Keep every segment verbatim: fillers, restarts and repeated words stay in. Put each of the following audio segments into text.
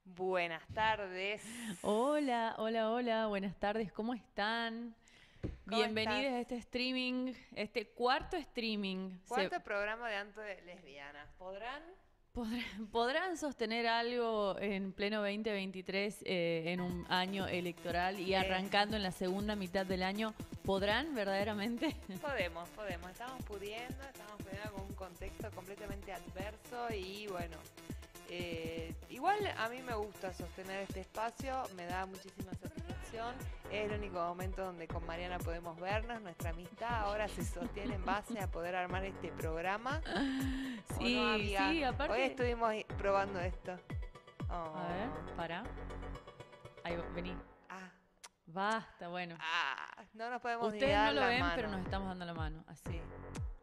Buenas tardes. Hola, hola, hola, buenas tardes, ¿cómo están? ¿Cómo Bienvenidos estás? a este streaming, este cuarto streaming. Se, Cuarto programa de Anto de Lesbianas. ¿Podrán? ¿podrán, podrán sostener algo en pleno veinte veintitrés eh, en un año electoral y Eh, arrancando en la segunda mitad del año? ¿Podrán verdaderamente? podemos, podemos. Estamos pudiendo, estamos pudiendo con un contexto completamente adverso y bueno. eh, igual a mí me gusta sostener este espacio, me da muchísima satisfacción. Es el único momento donde con Mariana podemos vernos. Nuestra amistad ahora se sostiene en base a poder armar este programa. ¿O no, Sí, amiga? sí, Hoy aparte... estuvimos probando esto. A ver, Oh. para. Ahí, va, vení. Ah, Basta, bueno. ah, no nos podemos ni Ustedes no dar lo la ven, pero mano. nos estamos dando la mano, así. Sí.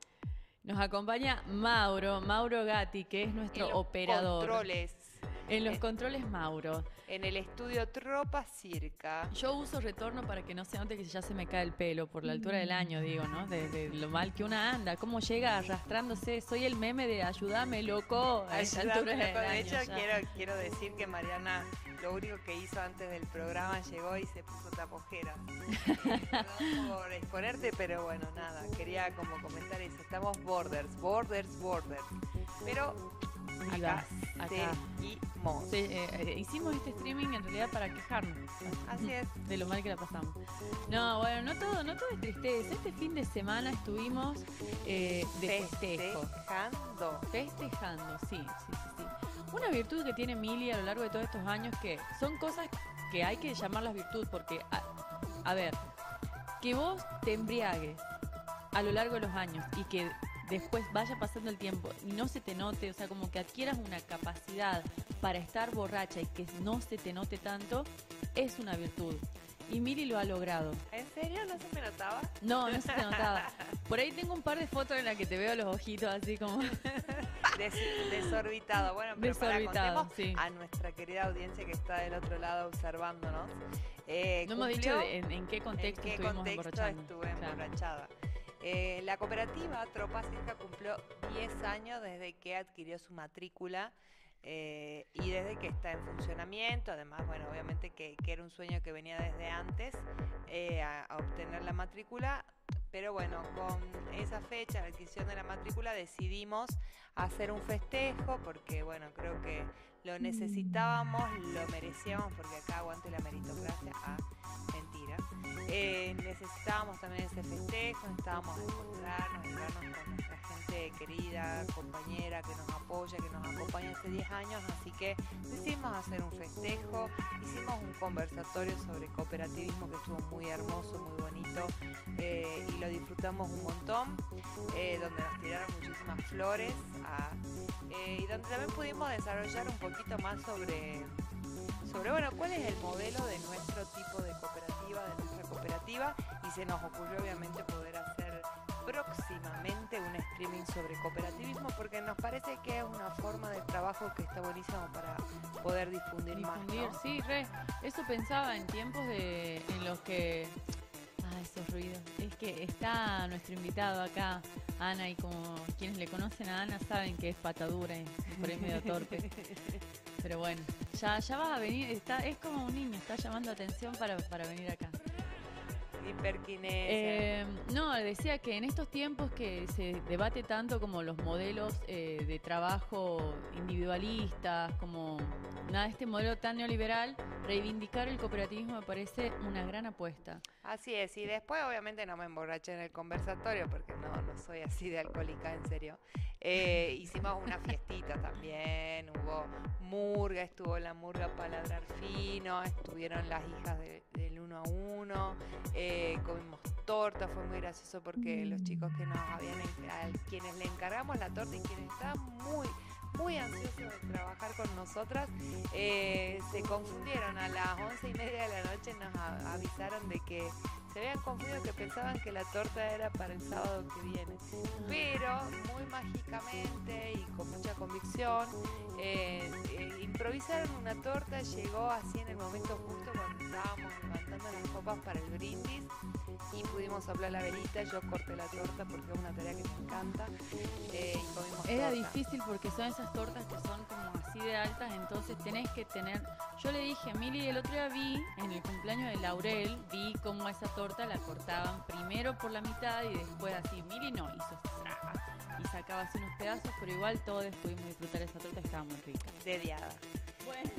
Nos acompaña Mauro, Mauro Gatti, que es nuestro En los operador. controles. En los En, controles, Mauro. en el estudio Tropa Circa. Yo uso retorno para que no se note que ya se me cae el pelo por la altura del año, digo, ¿no? De, de lo mal que una anda, cómo llega arrastrándose. Soy el meme de ayúdame, loco, a esa altura Ayúdame, del loco. De año hecho, ya. quiero, quiero decir que Mariana lo único que hizo antes del programa llegó y se puso tapojeras. Eh, perdón por exponerte, pero bueno, nada. Quería como comentar eso. Estamos borders, borders, borders. Pero acá Vivas, acá. seguimos. Sí, eh, eh, hicimos este streaming en realidad para quejarnos Así es. de lo mal que la pasamos. No, bueno, no todo, no todo es tristeza. Este fin de semana estuvimos eh, de festejo. Festejando. Festejando, sí, sí, sí, sí. Una virtud que tiene Mili a lo largo de todos estos años que son cosas que hay que llamarlas virtud porque, a, a ver, que vos te embriagues a lo largo de los años y que después vaya pasando el tiempo y no se te note, o sea, como que adquieras una capacidad para estar borracha y que no se te note tanto, es una virtud. Y Mili lo ha logrado. ¿En serio? ¿No se me notaba? No, no se te notaba. Por ahí tengo un par de fotos en las que te veo los ojitos así como... Des- desorbitado. Bueno, pero Desorbitado, para contemos sí. a nuestra querida audiencia que está del otro lado observándonos. Eh, No hemos cumplió- dicho de- en, en qué contexto ¿En qué estuvimos contexto emborrachando. estuve Claro. emborrachada? Eh, la cooperativa Tropa Circa cumplió diez años desde que adquirió su matrícula eh, y desde que está en funcionamiento. Además, bueno, obviamente que, que era un sueño que venía desde antes eh, a, a obtener la matrícula. Pero bueno, con esa fecha, la adquisición de la matrícula, decidimos hacer un festejo porque, bueno, creo que lo necesitábamos, lo merecíamos, porque acá aguante la meritocracia. Ah, mentira. Eh, necesitábamos también ese festejo, necesitábamos encontrarnos y vernos con nuestra gente querida, compañera que nos apoya, que nos acompaña hace diez años, así que decidimos hacer un festejo, hicimos un conversatorio sobre cooperativismo que estuvo muy hermoso, muy bonito, eh, y lo disfrutamos un montón, eh, donde nos tiraron muchísimas flores a, eh, y donde también pudimos desarrollar un poquito más sobre sobre, bueno, cuál es el modelo de nuestro tipo de cooperativa, de nuestra cooperativa, y se nos ocurrió obviamente poder hacer próximamente un streaming sobre cooperativismo porque nos parece que es una forma de trabajo que está buenísimo para poder difundir, Difundir, más, ¿no? sí, re. Eso pensaba en tiempos de en los que... Ah, esos ruidos. Es que está nuestro invitado acá, Ana, y como quienes le conocen a Ana saben que es patadura y por ahí medio torpe. Pero bueno, ya, ya vas a venir, está, es como un niño, está llamando atención para, para venir acá. Hiperquinesia. Eh, no, decía que en estos tiempos que se debate tanto como los modelos eh, de trabajo individualistas, como nada, este modelo tan neoliberal, reivindicar el cooperativismo me parece una gran apuesta. Así es, y después obviamente no me emborraché en el conversatorio porque no, no soy así de alcohólica, en serio. Eh, hicimos una fiestita también, hubo murga, estuvo la murga Paladrar Fino, estuvieron las hijas de- del uno a uno, eh, comimos torta, fue muy gracioso porque los chicos que nos habían, en- a quienes le encargamos la torta y quienes estaban muy muy ansiosos de trabajar con nosotras, eh, se confundieron a las once y media de la noche, nos a- avisaron de que se habían confundido, que pensaban que la torta era para el sábado que viene, pero muy mágicamente y con mucha convicción eh, eh, improvisaron una torta, llegó así en el momento justo cuando estábamos levantando las copas para el brindis y pudimos soplar la velita. Yo corté la torta porque es una tarea que me encanta, eh, y comimos Era torta. difícil porque son esas tortas que son como así de altas, entonces tenés que tener... Yo le dije a Mili, el otro día vi, en el cumpleaños de Laurel, vi cómo esa torta la cortaban primero por la mitad y después así. Mili no, hizo tra, y sacaba así unos pedazos, pero igual todos pudimos disfrutar esa torta, estaba muy rica. Dediada. Bueno,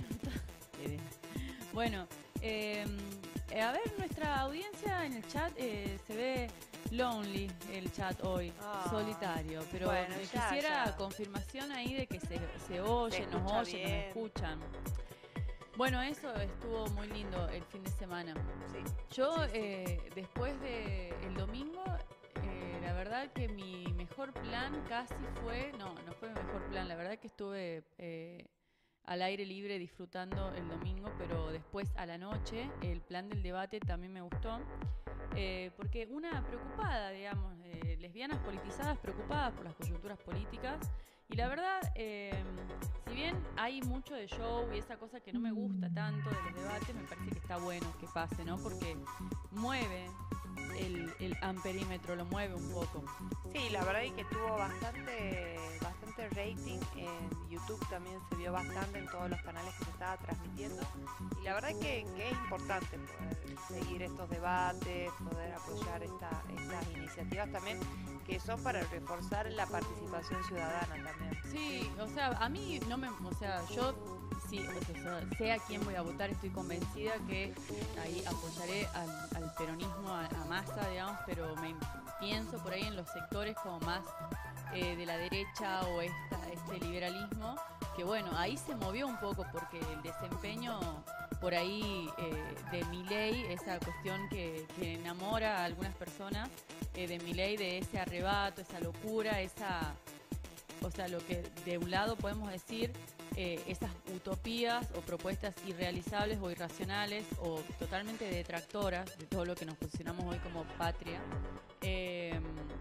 bueno eh, eh, a ver, nuestra audiencia en el chat eh, se ve lonely el chat hoy, oh, solitario, pero bueno, me ya, quisiera ya. confirmación ahí de que se, se oye, se nos oye, bien. nos escuchan. Bueno, eso estuvo muy lindo el fin de semana. Sí. Yo sí, sí. Eh, después de el domingo, eh, la verdad que mi mejor plan casi fue, no, no fue mi mejor plan, la verdad que estuve eh, al aire libre disfrutando el domingo, pero después a la noche el plan del debate también me gustó. Eh, porque una preocupada, digamos, eh, lesbianas politizadas preocupadas por las coyunturas políticas, y la verdad, eh, si bien hay mucho de show y esa cosa que no me gusta tanto de los debates, me parece que está bueno que pase, ¿no? Porque mueve el, el amperímetro, lo mueve un poco. Sí, la verdad es que tuvo bastante, bastante rating, en YouTube también se vio bastante en todos los canales que se estaba transmitiendo, y la verdad es que, que es importante poder seguir estos debates, poder apoyar esta, estas iniciativas también, que son para reforzar la participación ciudadana también. Sí, o sea, a mí no me, o sea, yo sí, o sea, sé a quién voy a votar, estoy convencida que ahí apoyaré al, al peronismo, a, a Massa, digamos, pero me pienso por ahí en los sectores como más eh, de la derecha o esta, este liberalismo, que bueno, ahí se movió un poco porque el desempeño por ahí eh, de Milei, esa cuestión que, que enamora a algunas personas, eh, de Milei, de ese arrebato, esa locura, esa, o sea, lo que de un lado podemos decir, eh, esas utopías o propuestas irrealizables o irracionales o totalmente detractoras de todo lo que nos posicionamos hoy como patria. Eh,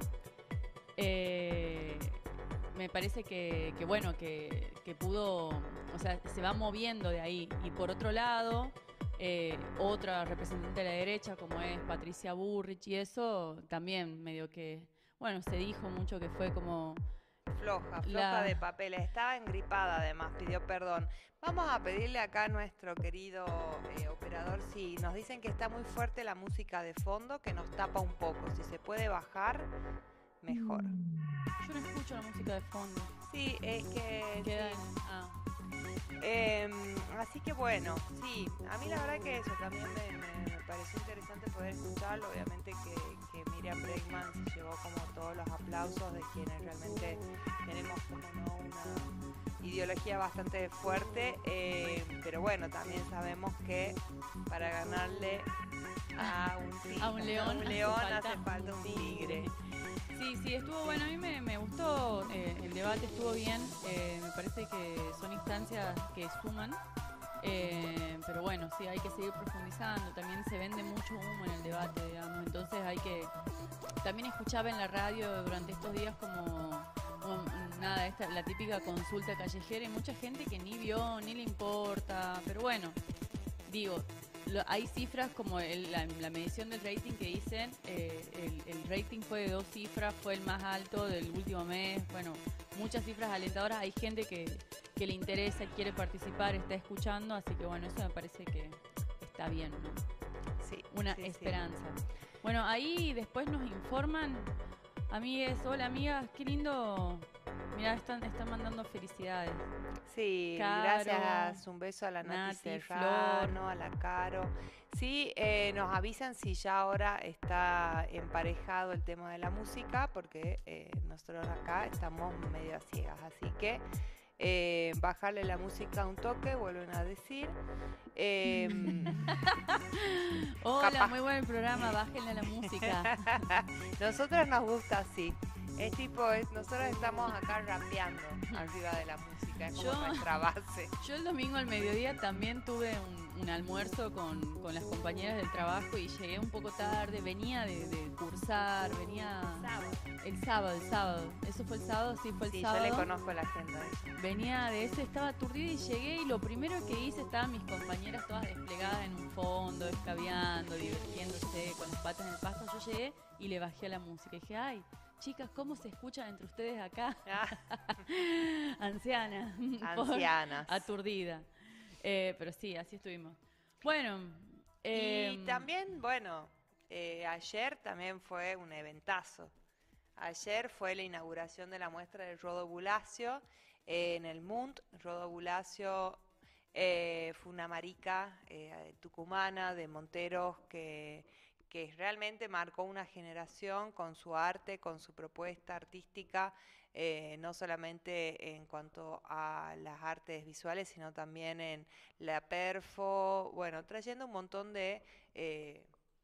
eh, me parece que, que bueno, que, que pudo, o sea, se va moviendo de ahí. Y por otro lado, eh, otra representante de la derecha, como es Patricia Bullrich, y eso también medio que, bueno, se dijo mucho que fue como... Floja, floja la... de papeles. Estaba engripada además, pidió perdón. Vamos a pedirle acá a nuestro querido eh, operador si nos dicen que está muy fuerte la música de fondo, que nos tapa un poco. Si se puede bajar, mejor. Yo no escucho la música de fondo. Sí, es que... Queda sí. en... ah. Eh, así que bueno, sí, a mí la verdad que eso también me, me, me pareció interesante poder escucharlo. Obviamente que, que Miriam Bregman se llevó como todos los aplausos de quienes realmente tenemos como no una ideología bastante fuerte, eh, pero bueno, también sabemos que para ganarle a un, tigre, a un león, a un león hace falta, hace falta un tigre. Sí, sí, estuvo bueno, a mí me, me gustó, eh, el debate estuvo bien, eh, me parece que son instancias que suman, eh, pero bueno, sí, hay que seguir profundizando, también se vende mucho humo en el debate, digamos, entonces hay que, también escuchaba en la radio durante estos días como, como nada, esta, la típica consulta callejera, y mucha gente que ni vio, ni le importa, pero bueno, digo... Lo, hay cifras como el, la, la medición del rating que dicen, eh, el, el rating fue de dos cifras, fue el más alto del último mes, bueno, muchas cifras alentadoras, hay gente que, que le interesa, quiere participar, está escuchando, así que bueno, eso me parece que está bien, ¿no? Sí, una sí, esperanza. Sí. Bueno, ahí después nos informan, amigues, hola amigas, qué lindo, mirá, están, están mandando felicidades. Sí, Caro, gracias, un beso a la Nati, Nati, Serrano, Flor. a la Caro. Sí, eh, nos avisan si ya ahora está emparejado el tema de la música, porque eh, nosotros acá estamos medio a ciegas, así que eh, bajarle la música un toque, vuelven a decir. Eh, Hola, capaz. Muy buen el programa, bájenle la música. Nosotros nos gusta así. Es tipo, es, nosotros estamos acá rapeando arriba de la música, es como Yo- nuestra base. Yo el domingo al mediodía también tuve un, un almuerzo con, con las compañeras del trabajo y llegué un poco tarde, venía de, de cursar, venía el sábado, el sábado. ¿Eso fue el sábado? Sí, fue el Sí, sábado. yo le conozco la agenda. esa. Venía de ese, estaba aturdida y llegué y lo primero que hice, estaban mis compañeras todas desplegadas en un fondo, escabeando, divirtiéndose con las patas en el pasto. Yo llegué y le bajé a la música y dije, ay, chicas, ¿cómo se escuchan entre ustedes acá? Ah, Anciana. por- ancianas. Aturdida. Eh, pero sí, así estuvimos. Bueno. Eh, y también, bueno, eh, ayer también fue un eventazo. Ayer fue la inauguración de la muestra de Rodo Bulacio eh, en el Munt. Rodo Bulacio eh, fue una marica eh, tucumana de Monteros que, que realmente marcó una generación con su arte, con su propuesta artística, eh, no solamente en cuanto a las artes visuales, sino también en la perfo, bueno, trayendo un montón de eh,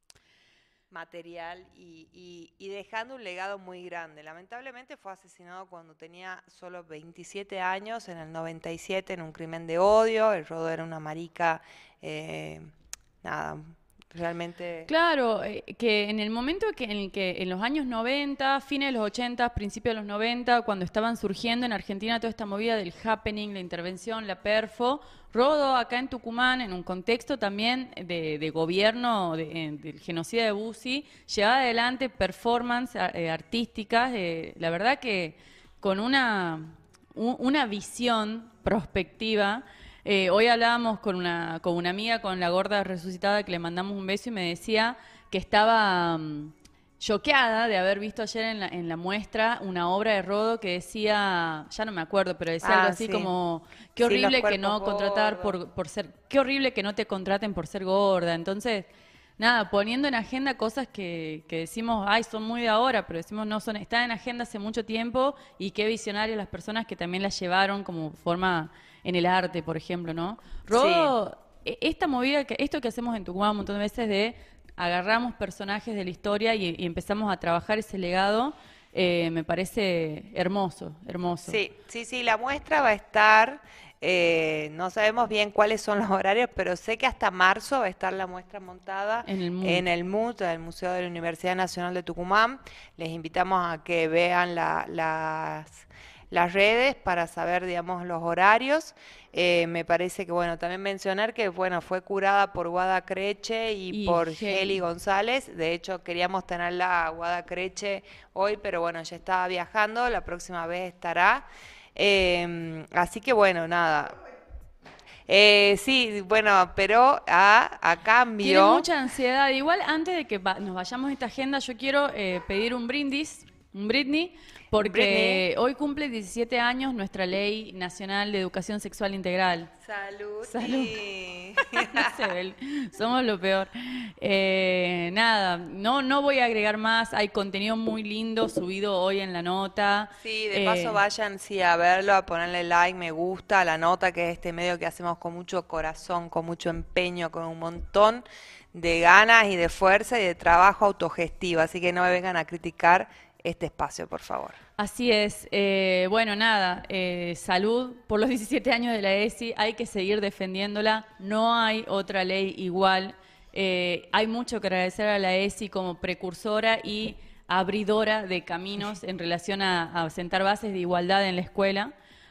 material y, y, y dejando un legado muy grande. Lamentablemente fue asesinado cuando tenía solo veintisiete años, en el noventa y siete, en un crimen de odio. El Rodo era una marica, eh, nada, realmente... Claro, eh, que en el momento que, en el que en los años noventa, fines de los ochenta, principios de los noventa, cuando estaban surgiendo en Argentina toda esta movida del happening, la intervención, la perfo, Rodo acá en Tucumán, en un contexto también de, de gobierno de, del genocidio de Bussi, llevaba adelante performance eh, artísticas, eh, la verdad que con una, un, una visión prospectiva. Eh, hoy hablábamos con una, con una amiga, con la gorda resucitada, que le mandamos un beso, y me decía que estaba um, choqueada de haber visto ayer en la, en la muestra una obra de Rodo que decía, ya no me acuerdo, pero decía Ah, algo así sí. como, qué Sí, los horrible que no cuerpos contratar gordos. por, por ser, qué horrible que no te contraten por ser gorda. Entonces, nada, poniendo en agenda cosas que, que decimos, ay, son muy de ahora, pero decimos, no, son, están en agenda hace mucho tiempo, y qué visionarias las personas que también las llevaron como forma en el arte, por ejemplo, ¿no? Rodo, sí. Esta movida, que esto que hacemos en Tucumán un montón de veces de agarramos personajes de la historia y, y empezamos a trabajar ese legado, eh, me parece hermoso, hermoso. Sí, sí, sí, la muestra va a estar, eh, no sabemos bien cuáles son los horarios, pero sé que hasta marzo va a estar la muestra montada En el M U T. en el M U T, el Museo de la Universidad Nacional de Tucumán. Les invitamos a que vean la, las... las redes para saber, digamos, los horarios. Eh, me parece que, bueno, también mencionar que, bueno, fue curada por Guada Creche y, Y por Geli. Geli González. De hecho, queríamos tenerla a Guada Creche hoy, pero bueno, ya estaba viajando, la próxima vez estará. Eh, así que, bueno, nada. Eh, sí, bueno, pero a, a cambio... Tiene mucha ansiedad. Igual, antes de que va- nos vayamos a esta agenda, yo quiero eh, pedir un brindis, un Britney, porque Britney. hoy cumple diecisiete años nuestra Ley Nacional de Educación Sexual Integral. Salud. Salud. No sé, Bel, somos lo peor. Eh, nada, no, no voy a agregar más. Hay contenido muy lindo subido hoy en la nota. Sí, de Eh, paso vayan sí, a verlo, a ponerle like, me gusta, a la nota, que es este medio que hacemos con mucho corazón, con mucho empeño, con un montón de ganas y de fuerza y de trabajo autogestivo. Así que no me vengan a criticar este espacio, por favor. Así es. Eh, bueno, nada, eh, salud por los diecisiete años de la E S I. Hay que seguir defendiéndola. No hay otra ley igual. Eh, hay mucho que agradecer a la E S I como precursora y abridora de caminos en relación a, a sentar bases de igualdad en la escuela,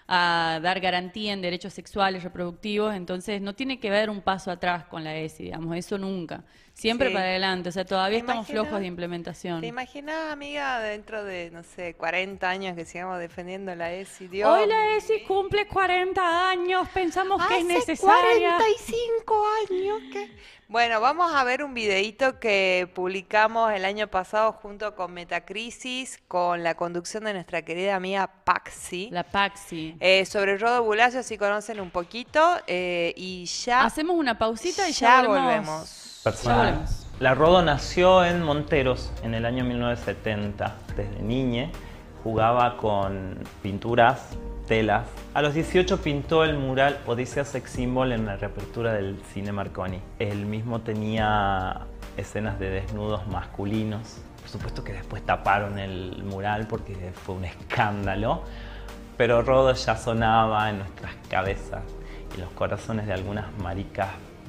a dar garantía en derechos sexuales, reproductivos. Entonces, no tiene que haber un paso atrás con la E S I, digamos, eso nunca. Siempre Sí. para adelante. O sea, todavía ¿Te estamos imaginas? flojos de implementación. ¿Te imaginas, amiga, dentro de, no sé, cuarenta años que sigamos defendiendo la E S I? Dios Hoy la E S I cumple cuarenta años, pensamos que es Hace necesaria. cuarenta y cinco años que... Bueno, vamos a ver un videíto que publicamos el año pasado junto con Metacrisis, con la conducción de nuestra querida amiga Paxi, La Paxi. eh, sobre Rodo Bulacio, si conocen un poquito, eh, y ya, Hacemos una pausita y ya ya, volvemos. volvemos. Ya Personal. volvemos. La Rodo nació en Monteros en el año mil novecientos setenta. Desde niñe jugaba con pinturas, telas. A los dieciocho pintó el mural Odisea Sex Symbol en la reapertura del Cine Marconi. Él mismo tenía escenas de desnudos masculinos. Por supuesto que después taparon el mural porque fue un escándalo. Pero Rodo ya sonaba en nuestras cabezas y los corazones de algunas maricas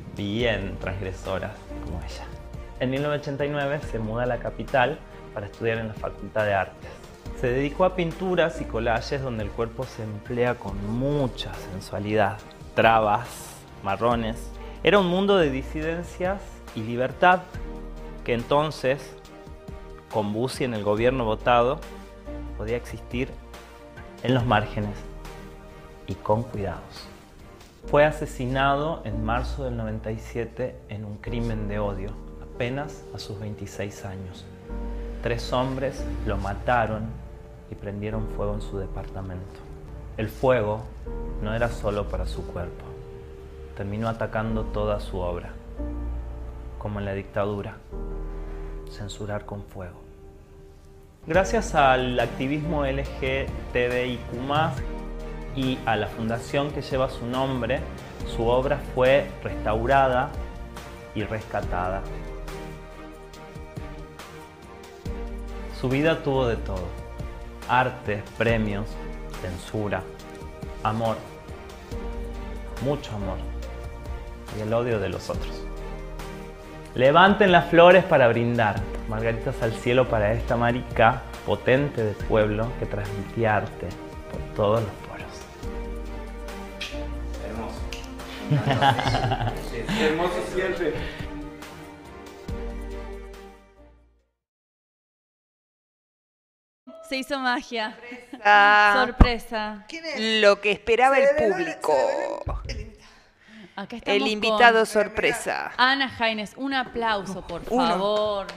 bien transgresoras como ella. En mil novecientos ochenta y nueve se muda a la capital para estudiar en la Facultad de Artes. Se dedicó a pinturas y collages donde el cuerpo se emplea con mucha sensualidad. Trabas, marrones. Era un mundo de disidencias y libertad que entonces, con Bussi en el gobierno votado, podía existir en los márgenes y con cuidados. Fue asesinado en marzo del noventa y siete en un crimen de odio, apenas a sus veintiséis años. Tres hombres lo mataron y prendieron fuego en su departamento. El fuego no era solo para su cuerpo, terminó atacando toda su obra, como en la dictadura, censurar con fuego. Gracias al activismo L G T B I Q más, y a la fundación que lleva su nombre, su obra fue restaurada y rescatada. Su vida tuvo de todo: arte, premios, censura, amor, mucho amor y el odio de los otros. Levanten las flores para brindar, margaritas al cielo para esta marica potente de pueblo que transmitía arte por todos los poros. Hermoso. Hermoso siempre. Se hizo magia. Ah, Sorpresa. ¿Quién es? lo que esperaba Se el develó- público. se develó el- Acá estamos El invitado con sorpresa. Ana Jaines. Un aplauso, por Uno. favor.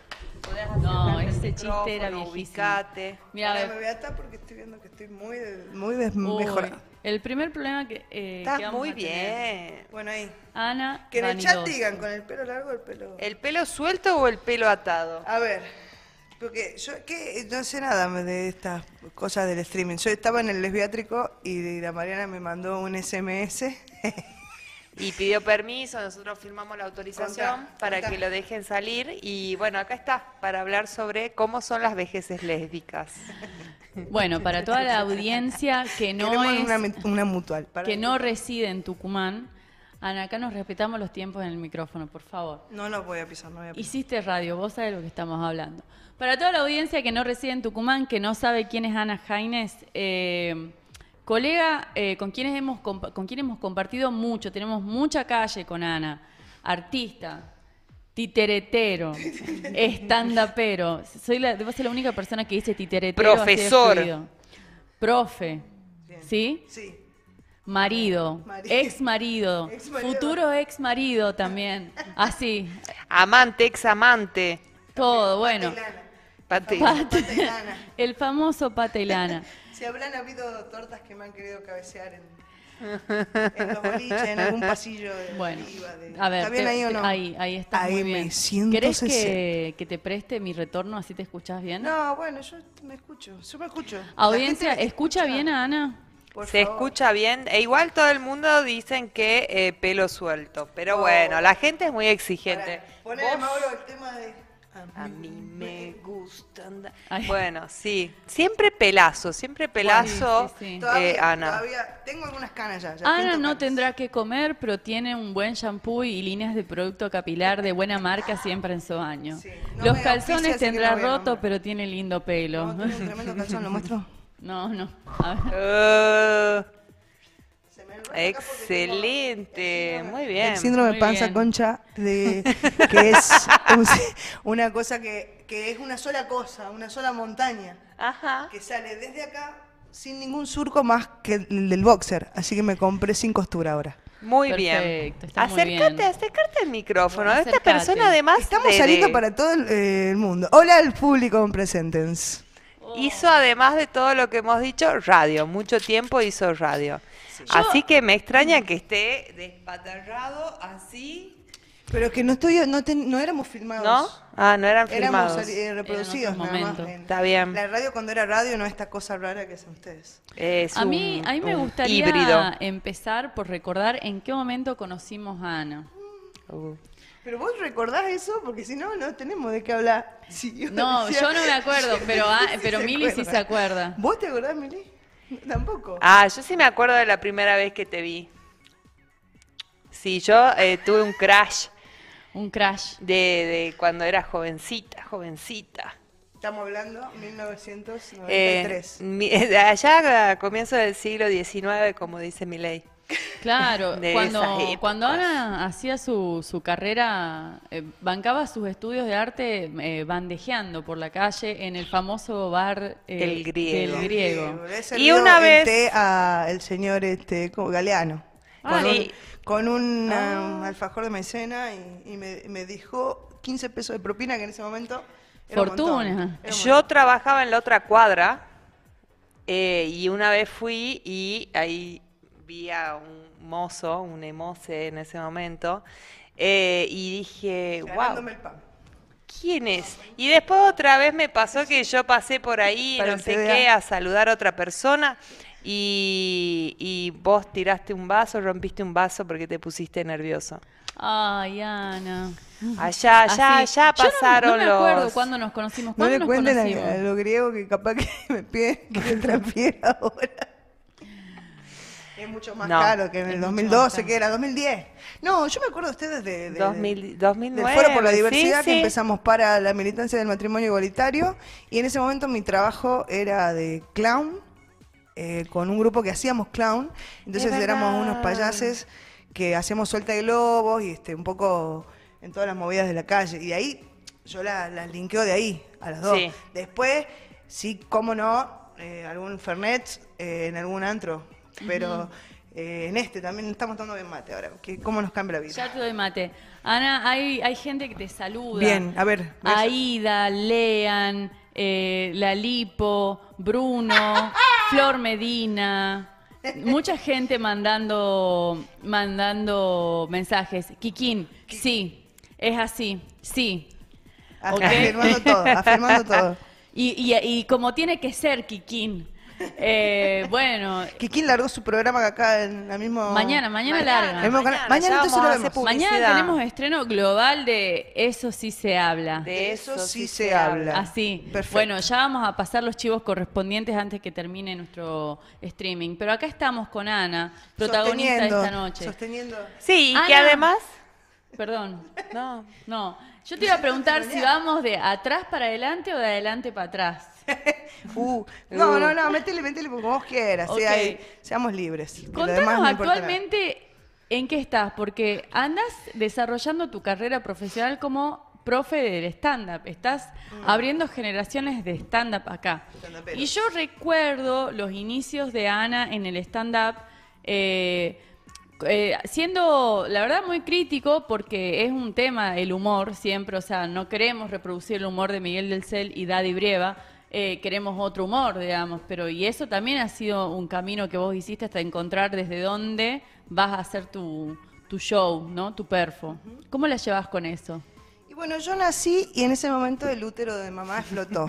No, ese chiste era Micrófono, viejísimo. ubicate. Mira, a Ahora ver. me voy a atar porque estoy viendo que estoy muy, de- muy Uy, desmejorada. el primer problema que, eh, Estás que vamos muy a tener. bien. Bueno, ahí. Ana, Que en el chat vanidosa. digan, ¿con el pelo largo o el pelo...? ¿El pelo suelto o el pelo atado? A ver, porque yo que no sé nada de estas cosas del streaming. Yo estaba en el lesbiátrico y la Mariana me mandó un S M S. Y pidió permiso, nosotros firmamos la autorización Contá, para contá. que lo dejen salir. Y bueno, acá está, para hablar sobre cómo son las vejeces lésbicas. Bueno, para toda la audiencia que no Queremos es, una, mi- una mutual. para- que no reside en Tucumán, Ana, acá nos respetamos los tiempos en el micrófono, por favor. No, no voy a pisar, no voy a pisar. Hiciste radio, vos sabés de lo que estamos hablando. Para toda la audiencia que no reside en Tucumán, que no sabe quién es Ana Jaines, eh, colega eh, con, quienes hemos, compa- con quien hemos compartido mucho, tenemos mucha calle con Ana, artista, titeretero, estandapero. Soy la, debo ser la única persona que dice titeretero. así de Profesor. fluido. Profe, ¿sí? Sí. Marido, Marido. ex marido, Ex marido. futuro ex marido también, así, Amante, ex amante. todo, bueno. Pata y lana. Pate- Pate- Pata y lana. el famoso pata y lana. Si habrán habido tortas que me han querido cabecear en, en los boliches, en algún pasillo de Bueno, arriba, de- a ver, ¿Está bien te- ahí o te- no? ahí, ahí estás Ahí muy me bien. siento ¿Querés que, sesenta. que te preste mi retorno así te escuchás bien? No, bueno, yo me escucho, yo me escucho. Audiencia, La gente ¿escucha bien a Ana? Por Se favor. escucha bien. E igual todo el mundo dicen que eh, pelo suelto. Pero Oh. bueno, la gente es muy exigente. Pará, Poné, Vos- Mauro, el tema de... A mí me gusta andar. Ay. Bueno, sí. Siempre pelazo, siempre pelazo, sí, sí, sí. Todavía, eh, Ana. todavía tengo algunas canas ya. ya Ana pinto no canas. tendrá que comer, pero tiene un buen shampoo y líneas de producto capilar de buena marca siempre en su baño. Sí, no Los me calzones auspicia, así que tendrá no voy a roto, nombrar. pero tiene lindo pelo. No, tengo un tremendo calzón, ¿lo muestro? No, no. A ver. Eh, Se me enrolla acá porque excelente, tengo muy el bien. síndrome Muy panza bien. concha, de, que es un- una cosa que, que es una sola cosa, una sola montaña, Ajá. que sale desde acá sin ningún surco más que el del boxer. Así que me compré sin costura ahora. Muy bien. Perfecto, está muy Acércate, bien. acércate al micrófono. Bueno, Esta acércate. persona además Estamos de- saliendo de- para todo el, eh, el mundo. Hola al público en Presentens. hizo además de todo lo que hemos dicho, radio. Mucho tiempo hizo radio. Así que me extraña que esté despatarrado así, Pero que no estoy, no, ten- no éramos filmados. ¿no? Ah, no eran Éramos filmados. eh, reproducidos Era en otro nada más. momento. En- Está bien. La radio cuando era radio no esta cosa rara que hacen ustedes. Es A mí, un- a mí me un gustaría híbrido. empezar por recordar en qué momento conocimos a Ana. Uh. Pero vos recordás eso porque si no, no tenemos de qué hablar. Sí, yo No, decía- yo no me acuerdo, pero, ah, Sí pero se Mili sí acuerda. se acuerda. ¿Vos te acordás, Mili? Tampoco. Ah, yo sí me acuerdo de la primera vez que te vi. Sí, yo eh, tuve un crash Un crash. de, de cuando era jovencita, jovencita. Estamos hablando mil novecientos noventa y Eh, tres. mi- de allá a comienzos del siglo diecinueve, como dice mi ley. Claro, De cuando, esas épocas. cuando Ana hacía su, su carrera, eh, bancaba sus estudios de arte eh, bandejeando por la calle en el famoso bar eh, El Griego. del Griego. Le he Y servido una el vez- té a el señor este, ¿cómo? Galeano. con, Ah, un, sí. con un Ah. um, alfajor de maicena y, y me, me dijo quince pesos de propina, que en ese momento era un montón. Fortuna. Era un Yo montón. trabajaba en la otra cuadra eh, y una vez fui y ahí vi a un mozo, un emoce en ese momento, eh, y dije, wow, Ganándome el pan. ¿quién es? Y después otra vez me pasó que yo pasé por ahí, Para no el sé T D A. qué, a saludar a otra persona y, y vos tiraste un vaso, rompiste un vaso porque te pusiste nervioso. Ay, Ana. Allá, allá, Así. allá Yo no- pasaron no, me acuerdo los... cuándo nos conocimos. No ¿Cuándo le nos cuenten a, conocimos? a los griegos que capaz que me piden que me transfiera ahora. Es mucho más No, caro que en es el mucho dos mil más doce, caro. que era dos mil diez. No, yo me acuerdo de ustedes de, de, dos mil, dos mil nueve, del Foro por la sí, Diversidad, que sí. empezamos para la militancia del matrimonio igualitario, y en ese momento mi trabajo era de clown, eh, con un grupo que hacíamos clown, entonces Es éramos verdad. unos payases que hacíamos suelta de globos y este un poco en todas las movidas de la calle, y ahí yo las la linkeo de ahí, a las dos. Sí. Después, sí, cómo no, eh, algún Fernet eh, en algún antro, pero... Eh, en este también estamos tomando bien mate ahora, que cómo nos cambia la vida. Ya te doy mate. Ana, hay, hay gente que te saluda. Bien, a ver. voy a hacer- Aida, Lean, eh, Lalipo, Bruno, Flor Medina. Mucha gente mandando, mandando mensajes. Kikín, sí, es así, sí. Af- Ok. Afirmando todo, afirmando todo. Y, y, y como tiene que ser, Kikín. Eh, bueno, Kikín largó su programa acá en el mismo... mañana, mañana larga. El mismo canal. Mañana ya entonces vamos lo a hacer vemos. publicidad. Mañana tenemos estreno global de Eso sí se habla. De eso sí se se habla. habla. Así. Perfecto. Bueno, ya vamos a pasar los chivos correspondientes antes que termine nuestro streaming. Pero acá estamos con Ana, protagonista de Sosteniendo, esta noche. Sosteniendo. Sí, y que Ana. además... Perdón. No, No. Yo te iba a preguntar si vamos de atrás para adelante o de adelante para atrás. Uh, no, no, no, métele, métele como vos quieras. Ok. sea, ahí, seamos libres. que lo demás Contanos no importa nada. actualmente en qué estás, porque andas desarrollando tu carrera profesional como profe del stand-up. Estás abriendo generaciones de stand-up acá. Stand-uperos. Y yo recuerdo los inicios de Ana en el stand-up, eh, eh, siendo, la verdad, muy crítico, porque es un tema el humor siempre, o sea, no queremos reproducir el humor de Miguel del Cel y Daddy Brieva, eh, queremos otro humor, digamos, pero y eso también ha sido un camino que vos hiciste hasta encontrar desde dónde vas a hacer tu, tu show, ¿no? Tu perfo. ¿Cómo la llevas con eso? Y bueno, yo nací y en ese momento el útero de mamá explotó.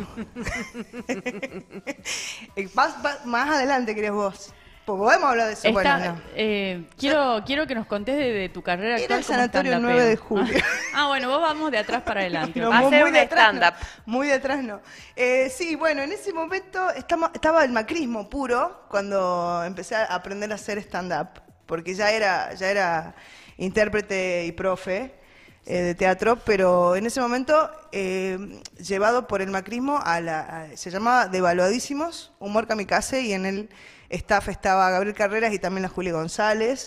Eh, más, más- más adelante querés vos. Pues podemos hablar de eso. Está- bueno, no. eh, quiero, quiero que nos contés de, de tu carrera Era actual el como Sanatorio stand-upero. nueve de julio. Ah, bueno, vos vamos de atrás para adelante. No, Va a muy- ser muy un de atrás stand-up. no, muy detrás no. Eh, sí, bueno, en ese momento estamos, estaba el macrismo puro cuando empecé a aprender a hacer stand-up, porque ya era, ya era intérprete y profe eh, de teatro, pero en ese momento, eh, llevado por el macrismo, a la, a- se llamaba Devaluadísimos, Humor Kamikaze, y en el staff estaba Gabriel Carreras y también la Juli González.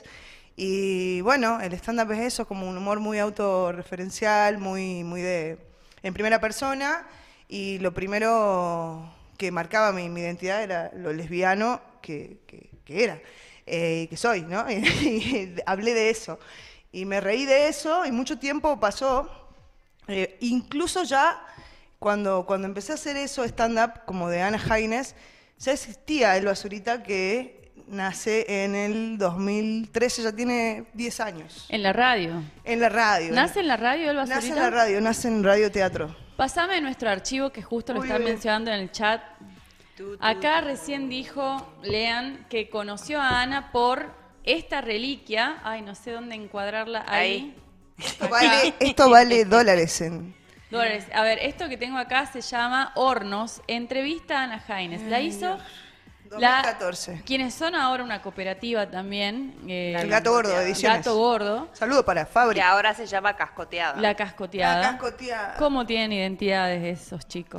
Y bueno, el stand-up es eso, como un humor muy autorreferencial, muy, muy de en primera persona. Y lo primero que marcaba mi, mi identidad era lo lesbiano que, que, que era, eh, y que soy, ¿no? Y, y hablé de eso. Y me reí de eso y mucho tiempo pasó. Eh, incluso ya cuando, cuando empecé a hacer eso, stand-up, como de Ana Haines, ya existía el Basurita, que nace en el dos mil trece, ya tiene diez años. En la radio. En la radio. ¿Nace en la radio, el Nace Basurita? en la radio, nace en Radio Teatro. Pasame nuestro archivo que justo lo Muy están bien. mencionando en el chat. Tú, tú, Acá tú. recién dijo, Lean, que conoció a Ana por esta reliquia. Ay, no sé dónde encuadrarla ahí. Esto vale, esto vale dólares en... Dólares. A ver, esto que tengo acá se llama Hornos, entrevista a Ana Haines. La hizo dos mil la- catorce. quienes son ahora una cooperativa también. eh, El Gato Gordo, Ediciones. Gato Gordo, Saludo para Fabri. Que ahora se llama cascoteada. la cascoteada. La cascoteada. ¿Cómo tienen identidades esos chicos?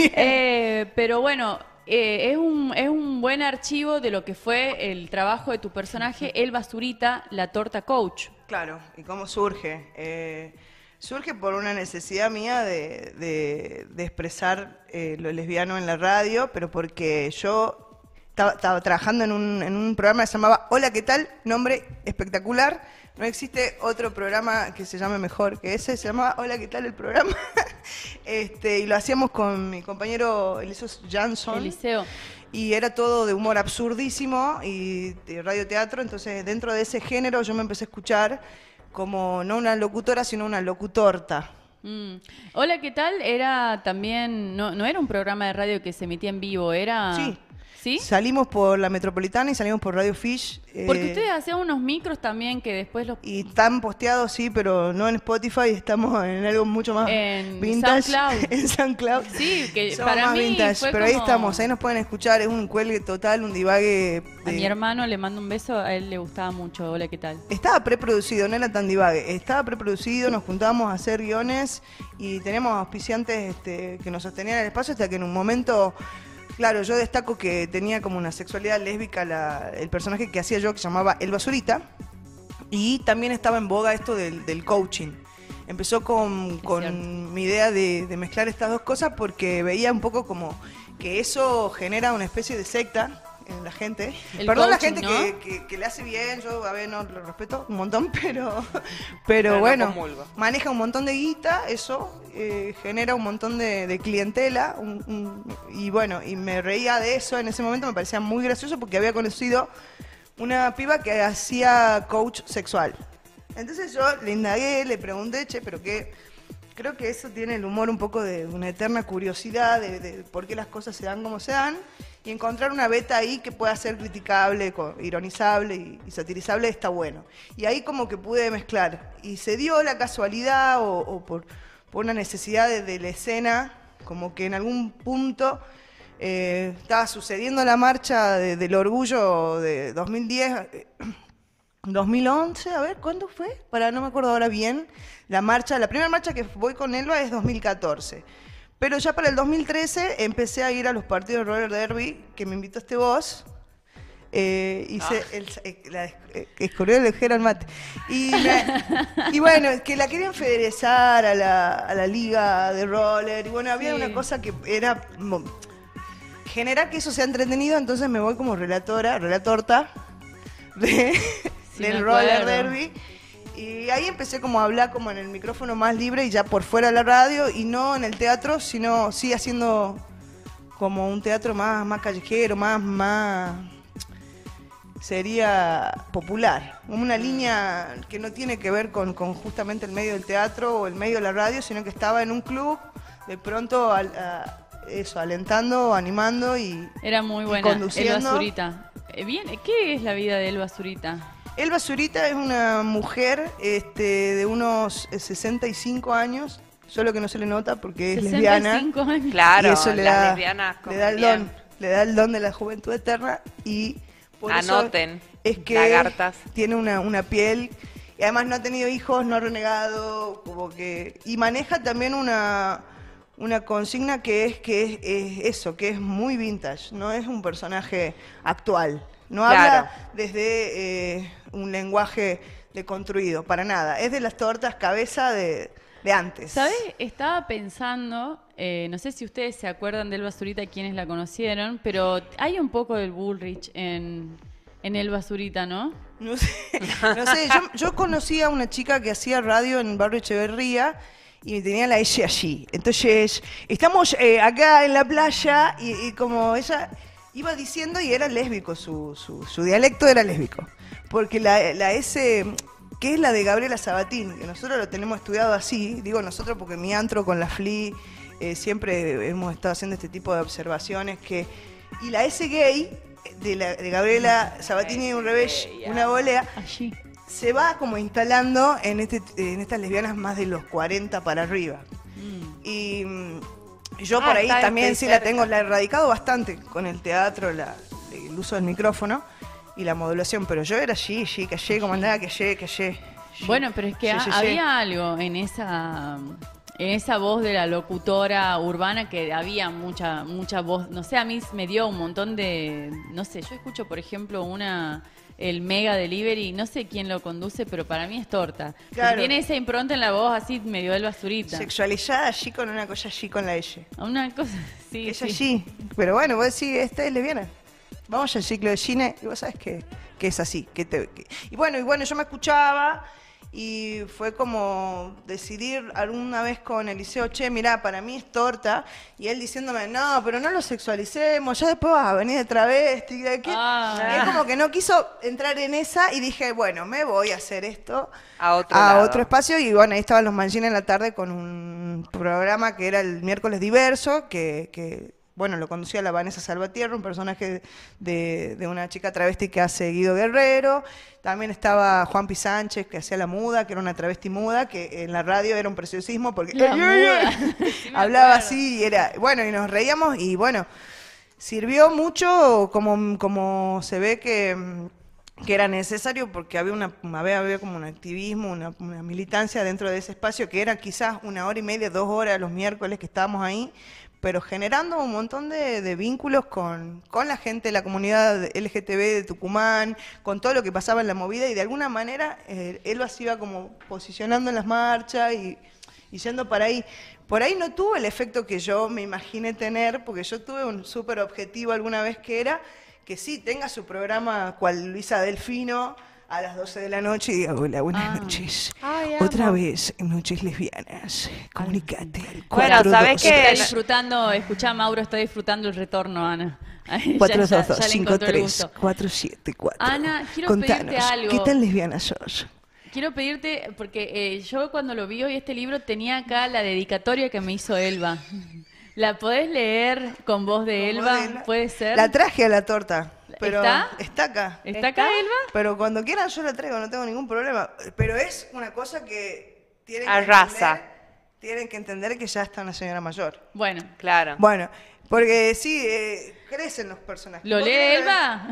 Eh, pero bueno, eh, es, un, es un buen archivo de lo que fue el trabajo de tu personaje, El Basurita, la torta coach. Claro, ¿y cómo surge? Eh, surge por una necesidad mía de, de- de expresar eh, lo lesbiano en la radio, pero porque yo estaba, estaba trabajando en un, en un programa que se llamaba Hola, ¿qué tal? Nombre espectacular. No existe otro programa que se llame mejor que ese. Se llamaba Hola, ¿qué tal? El programa. este, y lo hacíamos con mi compañero Eliseo Jansson. Eliseo. Y era todo de humor absurdísimo y de radioteatro. Entonces, dentro de ese género, yo me empecé a escuchar como no una locutora, sino una locutorta. Mm. Hola, ¿qué tal? Era también, no, no era un programa de radio que se emitía en vivo, era... Sí. ¿Sí? Salimos por la Metropolitana y salimos por Radio Fish. Porque eh, ustedes hacían unos micros también que después los... Y están posteados, sí, pero no en Spotify, estamos en algo mucho más En vintage. SoundCloud. En SoundCloud. Sí, que Somos para más mí vintage, fue pero ahí como- estamos, ahí nos pueden escuchar, es un cuelgue total, un divague. A de- mi hermano le mando un beso, a él le gustaba mucho. Hola, ¿qué tal? Estaba preproducido, no era tan divague, estaba preproducido, nos juntábamos a hacer guiones y teníamos auspiciantes este, que nos sostenían el espacio hasta que en un momento... Claro, yo destaco que tenía como una sexualidad lésbica la- el personaje que hacía yo, que se llamaba El Basurita, y también estaba en boga esto del, del coaching. Empezó con, Es con cierto. mi idea de, de mezclar estas dos cosas porque veía un poco como que eso genera una especie de secta en la gente. El Perdón la coaching, gente ¿no? que, que- que le hace bien, yo a ver, no lo respeto un montón, pero, pero, Pero no bueno, comulgo. maneja un montón de guita, eso eh, genera un montón de, de clientela, un- un- y bueno, y me reía de eso en ese momento, me parecía muy gracioso porque había conocido una piba que hacía coach sexual. Entonces yo le indagué, le pregunté, che, pero qué... Creo que eso tiene el humor un poco de una eterna curiosidad de, de por qué las cosas se dan como se dan y encontrar una beta ahí que pueda ser criticable, co- ironizable y, y satirizable está bueno. Y ahí como que pude mezclar. Y se dio la casualidad o, o por, por una necesidad de, de la escena, como que en algún punto eh, estaba sucediendo la marcha de- del orgullo de dos mil diez. eh, dos mil once, a ver, ¿cuándo fue? Para, no me acuerdo ahora bien. La marcha, la primera marcha que voy con Elba es dos mil catorce. Pero ya para el dos mil trece empecé a ir a los partidos de roller derby, que me invitaste vos. Eh, hice el, eh, la eh, escurrió el al mate. Y, me- y bueno, que la querían federalizar a la, a la liga de roller. Y bueno, había Sí. una cosa que era mo- generar que eso sea entretenido, entonces me voy como relatora, relatorta de, Sí, me del roller acuerdo. derby. Y ahí empecé como a hablar como en el micrófono más libre y ya por fuera de la radio y no en el teatro, sino sí haciendo como un teatro más, más callejero, más, más sería popular. Una línea que no tiene que ver con, con justamente el medio del teatro o el medio de la radio, sino que estaba en un club, de pronto al- a- eso, alentando, animando y Era muy y buena. conduciendo. El Basurita. Eh, Bien, ¿qué es la vida de El Basurita? El Basurita es una mujer este, de unos eh, sesenta y cinco años, solo que no se le nota porque es lesbiana. sesenta y cinco años. Claro, y eso le las da, lesbianas le da el comen don, bien. le da el don de la juventud eterna y por eso Anoten, es que lagartas. tiene una, una piel y además no ha tenido hijos, no ha renegado, como que y maneja también una una consigna que es que es, es eso, que es muy vintage, no es un personaje actual, no Claro. habla desde eh, un lenguaje deconstruido, para nada, es de las tortas cabeza de, de antes. ¿Sabes? Estaba pensando, eh, no sé si ustedes se acuerdan de El Basurita, quienes la conocieron, pero hay un poco del Bullrich en, en El Basurita, ¿no? No sé, no sé, yo, yo conocí a una chica que hacía radio en Barrio Echeverría y tenía la S allí. Entonces, estamos eh, acá en la playa y, y como ella iba diciendo y era lésbico, su, su, su dialecto era lésbico. Porque la, la S, que es la de Gabriela Sabatín, que nosotros lo tenemos estudiado así, digo nosotros porque mi antro con la F L I eh, siempre hemos estado haciendo este tipo de observaciones que... Y la S gay de, la, de Gabriela Sabatini y un revés, una volea, Allí. se va como instalando en, este, en estas lesbianas más de los cuarenta para arriba. Mm. Y mm, yo Ah, por ahí está también este sí la cerca. tengo, la he erradicado bastante con el teatro, la, el uso del micrófono y la modulación, pero yo era allí, allí, callé, como andaba, callé, callé. Bueno, pero es que Sí, ha- sí, sí. había algo en esa en esa voz de la locutora urbana que había mucha mucha voz, no sé, a mí me dio un montón de, no sé, yo escucho por ejemplo una el Mega Delivery, no sé quién lo conduce, pero para mí es torta. Porque Claro. tiene esa impronta en la voz así medio del Basurita. Sexualizada allí con una cosa allí con la ella. Una cosa, sí, Es sí. allí. Pero bueno, vos decís, esta es lesbiana. vamos al ciclo de cine, y vos sabés que, que es así. Que te, que, y bueno, y bueno, yo me escuchaba, y fue como decidir alguna vez con Eliseo, che, mirá, para mí es torta, y él diciéndome, no, pero no lo sexualicemos, ya después vas a venir de travesti, ¿de qué? Ah. Y es como que no quiso entrar en esa, y dije, bueno, me voy a hacer esto A otro a lado. otro espacio, y bueno, ahí estaban los Mancini en la tarde con un programa que era el miércoles diverso, que... que bueno, lo conducía la Vanessa Salvatierra, un personaje de, de una chica travesti que hace Guido Guerrero. También estaba Juan Pi Sánchez, que hacía La Muda, que era una travesti muda, que en la radio era un preciosismo porque La Muda. Sí me hablaba acuerdo. así y era, bueno, y nos reíamos y bueno, sirvió mucho como, como se ve que, que era necesario porque había, una, había, había como un activismo, una, una militancia dentro de ese espacio que era quizás una hora y media, dos horas los miércoles que estábamos ahí, pero generando un montón de, de vínculos con, con la gente de la comunidad L G T B de Tucumán, con todo lo que pasaba en la movida, y de alguna manera eh, él lo iba como posicionando en las marchas y, y yendo para ahí. Por ahí no tuvo el efecto que yo me imaginé tener, porque yo tuve un súper objetivo alguna vez que era que sí, tenga su programa cual Luisa Delfino, a las doce de la noche y diga, hola, buenas Ah. noches. Ay, Otra amo. vez, en Noches Lesbianas. Comunicate al Bueno, cuatro ¿sabés dos qué? Está Eh, disfrutando, escuchá, Mauro está disfrutando el retorno, Ana. Ahí cuatro ya- dos ya- dos ya le cinco encontró el tres gusto. cuatro siete cuatro. Ana, quiero Contanos, pedirte algo. ¿qué tan lesbiana sos? Quiero pedirte, porque eh, yo cuando lo vi hoy este libro tenía acá la dedicatoria que me hizo Elba. ¿La podés leer con voz de Con Elba? voz de Elba. ¿Puede ser? La traje a la torta, pero ¿Está? está acá. ¿Está acá Elba? Pero cuando quieran yo la traigo, no tengo ningún problema. Pero es una cosa que tienen que Arrasa. entender, tienen que entender que ya está una señora mayor. Bueno, Claro. Bueno, porque sí, eh, crecen los personajes. ¿lo ¿Vos lee querés Elba?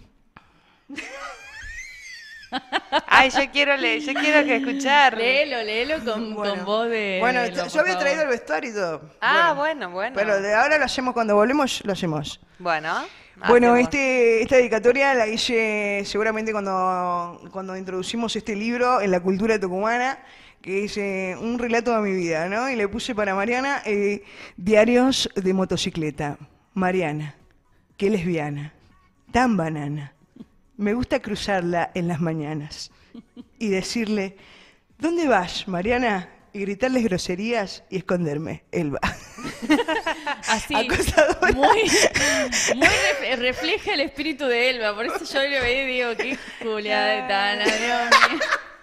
Ay, yo quiero leer, yo quiero que escuchar. Léelo, léelo con, Bueno. con voz de... Bueno, de yo Elba, por había favor. traído el vestuario y todo. Ah, bueno, bueno. Pero de ahora lo hacemos, cuando volvemos, lo hacemos. Bueno. Bueno, hacemos. este, esta dedicatoria la hice seguramente cuando, cuando introducimos este libro en la cultura tucumana, que es eh, un relato de mi vida, ¿no? Y le puse para Mariana eh, Diarios de motocicleta. Mariana, qué lesbiana, tan banana. Me gusta cruzarla en las mañanas y decirle, ¿dónde vas, Mariana? Y gritarles groserías y esconderme, Elba. Así, Acosadora. muy, muy ref- refleja el espíritu de Elba, por eso yo lo veo y digo, qué culia de Tana, Dios mío.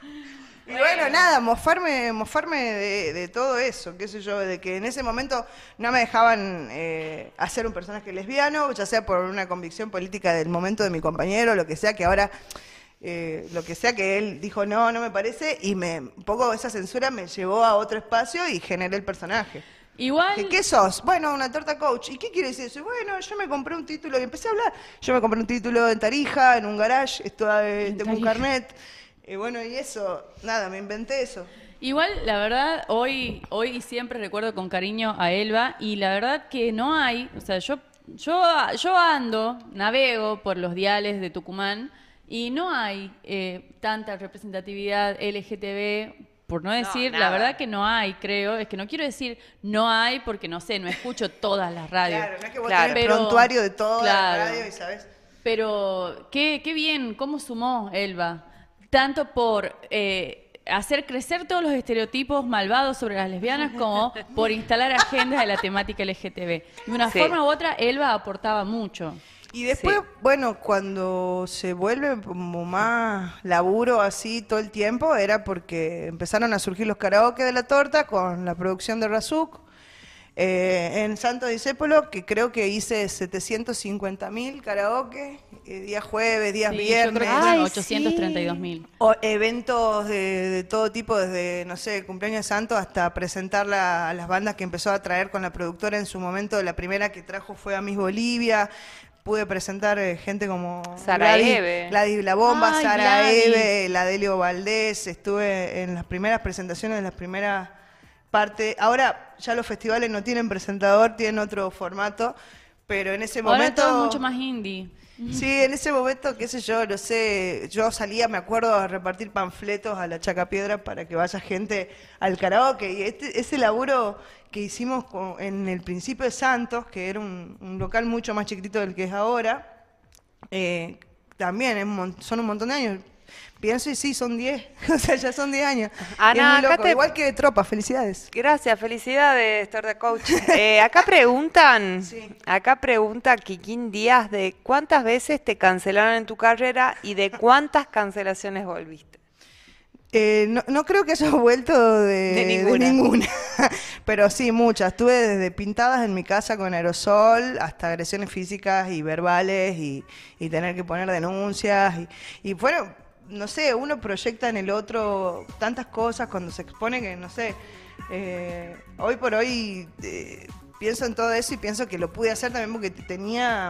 Y bueno, nada, mofarme, mofarme de, de todo eso, qué sé yo, de que en ese momento no me dejaban eh, hacer un personaje lesbiano, ya sea por una convicción política del momento de mi compañero, lo que sea, que ahora, eh, lo que sea que él dijo, no, no me parece, y me, un poco esa censura me llevó a otro espacio y generé el personaje. Igual, ¿Qué, qué sos? Bueno, una torta coach. ¿Y qué quiere decir eso? Bueno, yo me compré un título y empecé a hablar. Yo me compré un título en Tarija, en un garage, esto, eh, En tengo un Tarija. carnet. Y bueno, y eso, nada, me inventé eso. igual, la verdad, hoy, hoy y siempre recuerdo con cariño a Elba y la verdad que no hay, o sea, yo, yo, yo ando, navego por los diales de Tucumán y no hay eh, tanta representatividad L G T B. Por no decir, la nada. verdad que no hay, creo. Es que no quiero decir no hay porque no sé, no escucho todas las radios. Claro, no es que vos Claro. tenés el Pero- prontuario de toda claro. la radio y sabés. Pero qué, qué bien, cómo sumó Elba. Tanto por eh, hacer crecer todos los estereotipos malvados sobre las lesbianas como por instalar agendas de la temática L G T B. De una Sí. forma u otra, Elba aportaba mucho. Y después, Sí. bueno, cuando se vuelve como más laburo así todo el tiempo, era porque empezaron a surgir los karaoke de la torta con la producción de Razuk. Eh, en Santo Discépolo, que creo que hice setecientos cincuenta mil karaoke, eh, días jueves, días Sí, viernes. yo creo que Ay, fueron sí. ochocientos treinta y dos mil. O eventos de, de todo tipo, desde, no sé, el cumpleaños de Santo hasta presentar la- a las bandas que empezó a traer con la productora en su momento. La primera que trajo fue a Miss Bolivia. Pude presentar eh, gente como Sara Gladys, Eve. Gladys La Bomba, Ay, Sara Gladys. Eve, la Delio Valdés. Estuve en las primeras presentaciones, en las primeras partes. Ahora ya los festivales no tienen presentador, tienen otro formato, pero en ese Ahora momento... todo es mucho más indie. Sí, en ese momento, qué sé yo, no sé, yo salía, me acuerdo, a repartir panfletos a la Chacapiedra para que vaya gente al karaoke. Y este, ese laburo que hicimos con- en el principio de Santos, que era un, un local mucho más chiquitito del que es ahora, eh, también es un mon- son un montón de años. Pienso y sí, son diez, o sea, ya son diez años. Ana, Y es muy acá loco. te- Igual que Tropa, felicidades. Gracias, felicidades, Torta Coach. Eh, acá preguntan, Sí. acá pregunta Kikín Díaz de cuántas veces te cancelaron en tu carrera y de cuántas cancelaciones volviste. Eh, no, no creo que haya vuelto de, De ninguna. de ninguna. Pero sí, muchas. Tuve desde pintadas en mi casa con aerosol hasta agresiones físicas y verbales y, y tener que poner denuncias. Y, y bueno, no sé, uno proyecta en el otro tantas cosas cuando se expone que, no sé, eh, hoy por hoy eh, pienso en todo eso y pienso que lo pude hacer también porque tenía,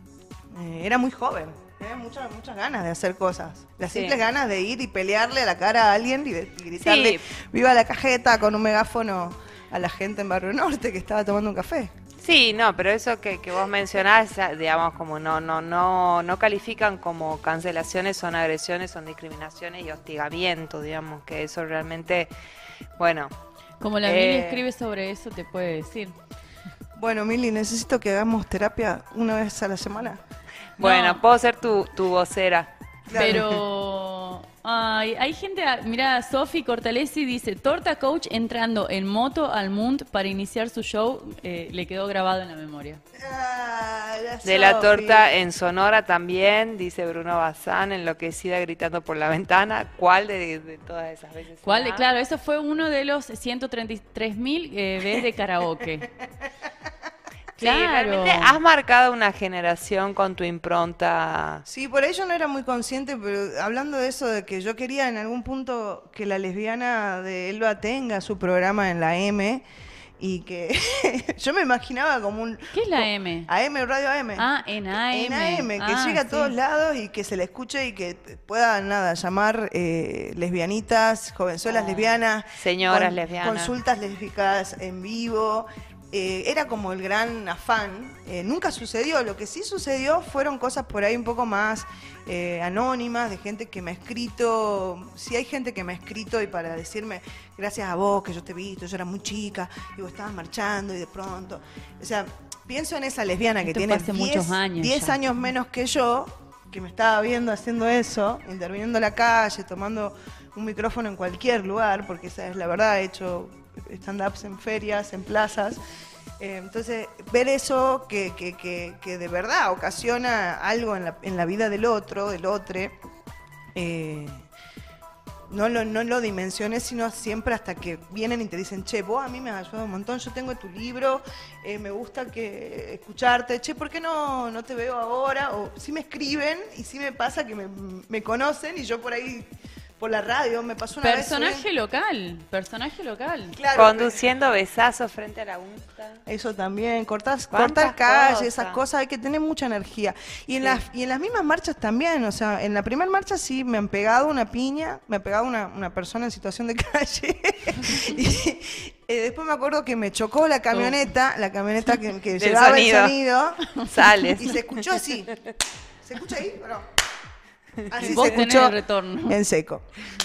eh, era muy joven. Tenía muchas, muchas ganas de hacer cosas. Las Sí. simples ganas de ir y pelearle a la cara a alguien y, de- y gritarle Sí. viva la cajeta con un megáfono a la gente en Barrio Norte que estaba tomando un café. Sí, no, pero eso que, que vos mencionás, ya, digamos, como no, no, no, no califican como cancelaciones, son agresiones, son discriminaciones y hostigamiento, digamos, que eso realmente, bueno, Como la Eh. Mili escribe sobre eso, te puede decir. Bueno, Mili, necesito que hagamos terapia una vez a la semana. bueno, No. puedo ser tu, tu vocera. Dale. Pero ay, hay gente, ah, mira, Sofi Cortalesi dice, Torta Coach entrando en moto al Mundo para iniciar su show, eh, le quedó grabado en la memoria. Ah, la De la Sofi. torta en Sonora también, dice Bruno Bazán, enloquecida gritando por la ventana. ¿Cuál de, de todas esas veces? ¿Cuál? será? Claro, eso fue uno de los ciento treinta y tres mil eh, veces de karaoke. Sí, realmente has marcado una generación con tu impronta. Sí, por ahí yo no era muy consciente, pero hablando de eso, de que yo quería en algún punto que la lesbiana de Elba tenga su programa en la M y que yo me imaginaba como un... ¿Qué es la M? A M, Radio A M. Ah, en A M. En A M, que Ah, llegue a sí. todos lados y que se la escuche y que pueda, nada, llamar eh, lesbianitas, jovenzuelas Oh, lesbianas. señoras lesbianas. Consultas lésbicas en vivo. Eh, era como el gran afán. Eh, nunca sucedió. Lo que sí sucedió fueron cosas por ahí un poco más eh, anónimas, de gente que me ha escrito. Sí hay gente que me ha escrito y para decirme, gracias a vos, que yo te he visto, yo era muy chica, y vos estabas marchando y de pronto. O sea, pienso en esa lesbiana que Esto tiene fue hace muchos años diez ya. años menos que yo, que me estaba viendo haciendo eso, interviniendo en la calle, tomando un micrófono en cualquier lugar, porque esa es la verdad, he hecho stand-ups en ferias, en plazas. Eh, entonces, ver eso que, que, que, que de verdad ocasiona algo en la, en la vida del otro, del otro, eh, no lo, no lo dimensiones, sino siempre hasta que vienen y te dicen, che, vos a mí me has ayudado un montón, yo tengo tu libro, eh, me gusta que escucharte, che, ¿por qué no, no te veo ahora? O sí me escriben y sí me pasa que me, me conocen y yo por ahí, por la radio, me pasó una Personaje vez... subí- local, personaje local. Claro, Conduciendo besazos frente a la UNTA. eso también, cortar, ¿Cuántas cortar calle, cosas? esas cosas, hay que tener mucha energía. Y en, Sí. las, y en las mismas marchas también, o sea, en la primera marcha sí me han pegado una piña, me ha pegado una, una persona en situación de calle. y eh, después me acuerdo que me chocó la camioneta, la camioneta que, que Del llevaba sonido. el sonido. Sales. Y se escuchó así. ¿Se escucha ahí o no? Así Vos se tenés escuchó el retorno. en seco.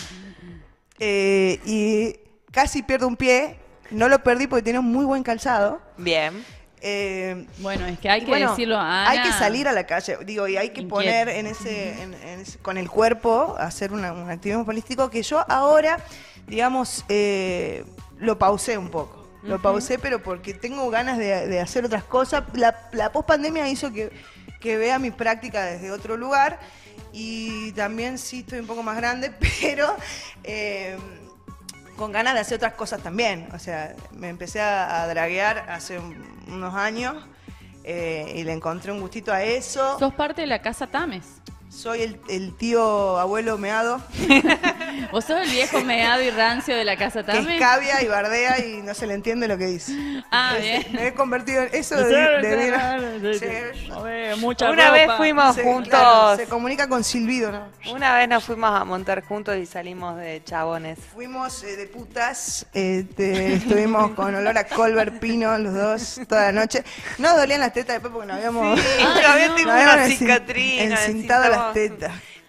Eh, y casi pierdo un pie. No lo perdí porque tenía un muy buen calzado. Bien. Eh, Bueno, es que hay y que bueno, decirlo a Ana. hay que salir a la calle, digo, y hay que Inquieta. poner en ese, en- en ese- con el cuerpo, hacer una- un activismo político que yo ahora, digamos, eh, lo pausé un poco. Lo pausé, pero porque tengo ganas de, de hacer otras cosas. La, la pospandemia hizo que, que vea mi práctica desde otro lugar y también sí estoy un poco más grande, pero... eh, con ganas de hacer otras cosas también. O sea, me empecé a, a draguear hace un- unos años eh, y le encontré un gustito a eso. Sos parte de la casa Tames. Soy el, el tío abuelo meado, Vos sos el viejo meado y rancio de la casa que Tames. escabia y bardea y no se le entiende lo que dice. Ah, Ese- bien. Me he convertido en eso. De, de- Sí. A ver, mucha Una vez ropa. fuimos Se- juntos. claro, se comunica con silbido, ¿no? Una vez nos fuimos a montar juntos y salimos de chabones. Fuimos eh, de putas, eh, te- estuvimos con olor a Colbert Pino los dos toda la noche. Nos dolían las tetas después porque nos habíamos, todavía tengo nos habíamos una encin- cicatriz, nos encintado las encintamos. tetas.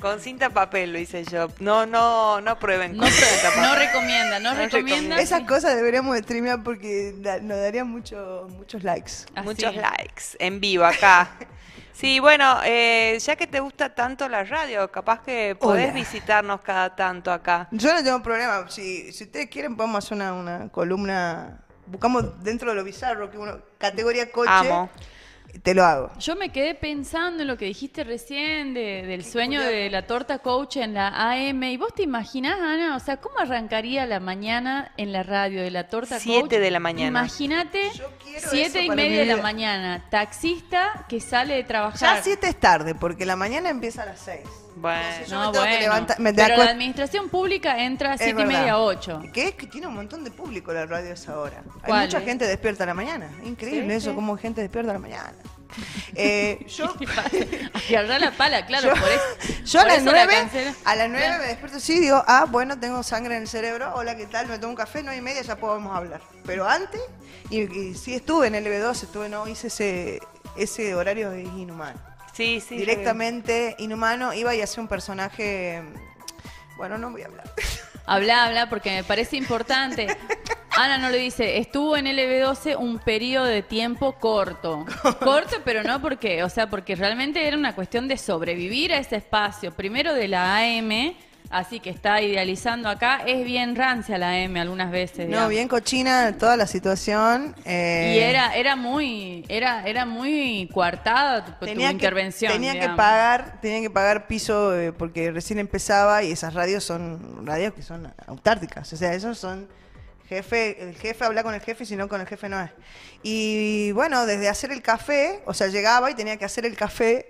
Con cinta papel lo hice yo. No, no, no prueben No, con cinta pre- papel. no recomienda, no, No recomienda. recomienda. Esas cosas deberíamos streamear porque da- nos darían mucho, muchos likes. Así. Muchos likes en vivo acá. Sí, bueno, eh, ya que te gusta tanto la radio, capaz que podés Hola. visitarnos cada tanto acá. Yo no tengo problema. Si, si ustedes quieren, podemos hacer una, una columna. Buscamos dentro de lo bizarro, que uno, categoría coche. Amo. Te lo hago. Yo me quedé pensando en lo que dijiste recién de- del sueño de la torta coach en la A M. ¿Y vos te imaginás, Ana? O sea, ¿cómo arrancaría la mañana en la radio de la torta coach? Siete de la mañana. Imagínate, Yo quiero siete eso y para media mi de la vida. mañana, taxista que sale de trabajar. Ya siete es tarde, porque la mañana empieza a las seis. Bueno. Yo No, me tengo que bueno, levantar- me pero acuer- la administración pública entra a Es siete y verdad. media, ocho. Que es que tiene un montón de público la radio a esa hora. Hay ¿Cuál mucha es? gente despierta a la mañana. Increíble Sí, eso, sí. como gente despierta a la mañana. Eh, yo Agarrar la pala, claro, Yo- por eso. yo a por las eso la nueve, cancela. a las nueve Claro. me despierto sí, digo, ah, bueno, tengo sangre en el cerebro, hola, ¿qué tal? Me tomo un café, nueve y media, ya podemos hablar. Pero antes, y, y sí estuve en el L B dos, estuve, no, hice ese, ese horario es inhumano. Sí, sí. Directamente inhumano, iba y hacía un personaje, bueno, no voy a hablar. Habla, habla, porque me parece importante. Ana no lo dice, estuvo en L B doce un periodo de tiempo corto. Corto, pero no porque, o sea, porque realmente era una cuestión de sobrevivir a ese espacio. Primero de la A M, así que está idealizando acá, es bien rancia la A M algunas veces. No, digamos. bien cochina toda la situación. eh, Y era, era muy, era, era muy coartada tu, tu tenía que, intervención. tenía que digamos. pagar, tenía que pagar piso eh, porque recién empezaba y esas radios son radios que son autárticas, o sea, esos son jefe, el jefe habla con el jefe y si no con el jefe no es. Y bueno, desde hacer el café, o sea, llegaba y tenía que hacer el café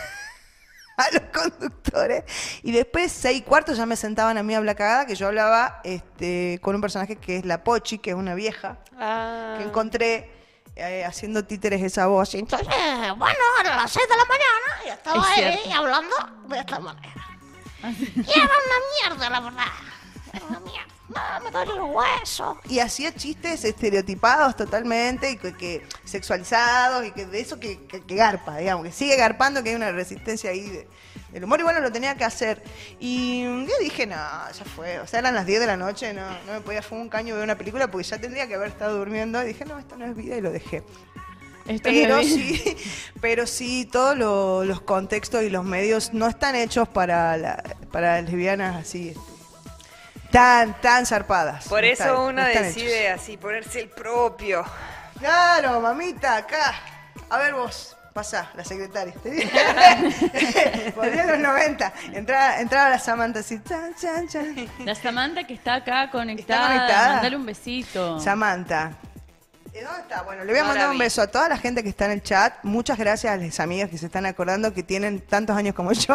a los conductores y después seis y cuarto ya me sentaban a mí a hablar cagada, que yo hablaba este con un personaje que es la Pochi, que es una vieja Ah. que encontré eh, haciendo títeres esa voz. Y entonces, bueno, a las seis de la mañana y estaba Es ahí cierto. hablando de esta manera. Y era una mierda, la verdad. Era una mierda. No, me duele el hueso. Y hacía chistes estereotipados totalmente y que, que sexualizados y que de eso que, que, que garpa, digamos, que sigue garpando, que hay una resistencia ahí de, del humor y bueno, lo tenía que hacer. Y yo dije, no, ya fue. O sea, eran las diez de la noche, no, no me podía fumar un caño y ver una película porque ya tendría que haber estado durmiendo. Y dije, no, esto no es vida y lo dejé. Esto Pero me- sí, pero sí, todos lo- los contextos y los medios no están hechos para, la, para lesbianas así, este, tan, tan zarpadas. Por No eso están- uno no están decide hechos. así, ponerse el propio. Claro, mamita, acá. A ver vos, pasá, la secretaria. Volví a los noventa. Entraba, entraba la Samantha así, chan, chan, chan. La Samantha que está acá conectada, conectada. mandale un besito. Samantha. ¿Y dónde está? Bueno, le voy a No la mandar un vi. beso a toda la gente que está en el chat. Muchas gracias a las amigas que se están acordando que tienen tantos años como yo.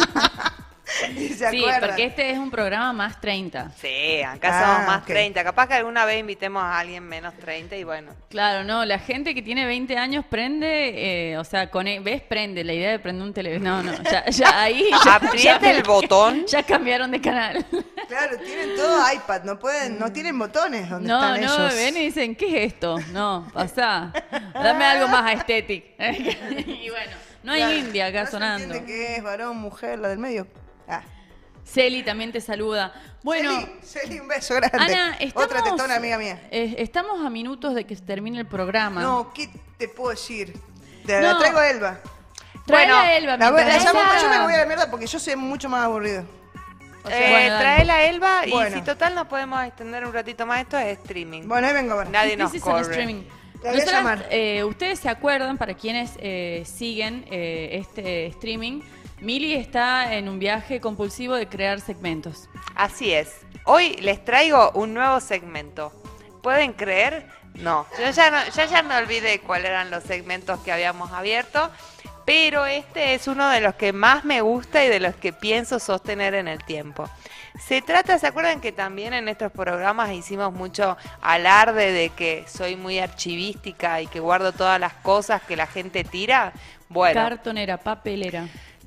Y se Sí, acuerdan. porque este es un programa más treinta. Sí, acá Ah, somos más ok. treinta. Capaz que alguna vez invitemos a alguien menos treinta y bueno. Claro, no, la gente que tiene veinte años prende, eh, o sea, con, ¿ves? Prende, la idea de prender un televisor. No, no, ya, ya ahí. Ya, Apriete ya- el botón. Ya cambiaron de canal. Claro, tienen todo iPad, no pueden, no tienen botones donde No, están no, ellos. ven y dicen, ¿qué es esto? No, pasá. Dame algo más aesthetic. Y bueno, no hay Claro, india acá no se sonando. entiende qué es varón, mujer, la del medio. Ah. Celi también te saluda. Bueno, Celi, Celi, un beso grande. Ana, estamos, Otra tetona amiga mía. eh, estamos a minutos de que se termine el programa. No, ¿qué te puedo decir? Te No. la traigo a Elba. Traela Bueno, a Elba. La, voy- la mientras llamo, ella- yo me voy a la mierda porque yo soy mucho más aburrido. O sea, Eh, bueno, dale. trae la Elba y Bueno. si total nos podemos extender un ratito más, esto es streaming. Bueno, ahí vengo a ver. Nadie nos This is an corre. streaming. La voy a Nosotras, llamar. eh, ustedes se acuerdan, para quienes eh, siguen eh, este streaming, Mili está en un viaje compulsivo de crear segmentos. Así es. Hoy les traigo un nuevo segmento. ¿Pueden creer? No. Yo ya, no, yo ya me olvidé cuáles eran los segmentos que habíamos abierto, pero este es uno de los que más me gusta y de los que pienso sostener en el tiempo. Se trata, ¿se acuerdan que también en estos programas hicimos mucho alarde de que soy muy archivística y que guardo todas las cosas que la gente tira? Bueno. Cartonera, papelera.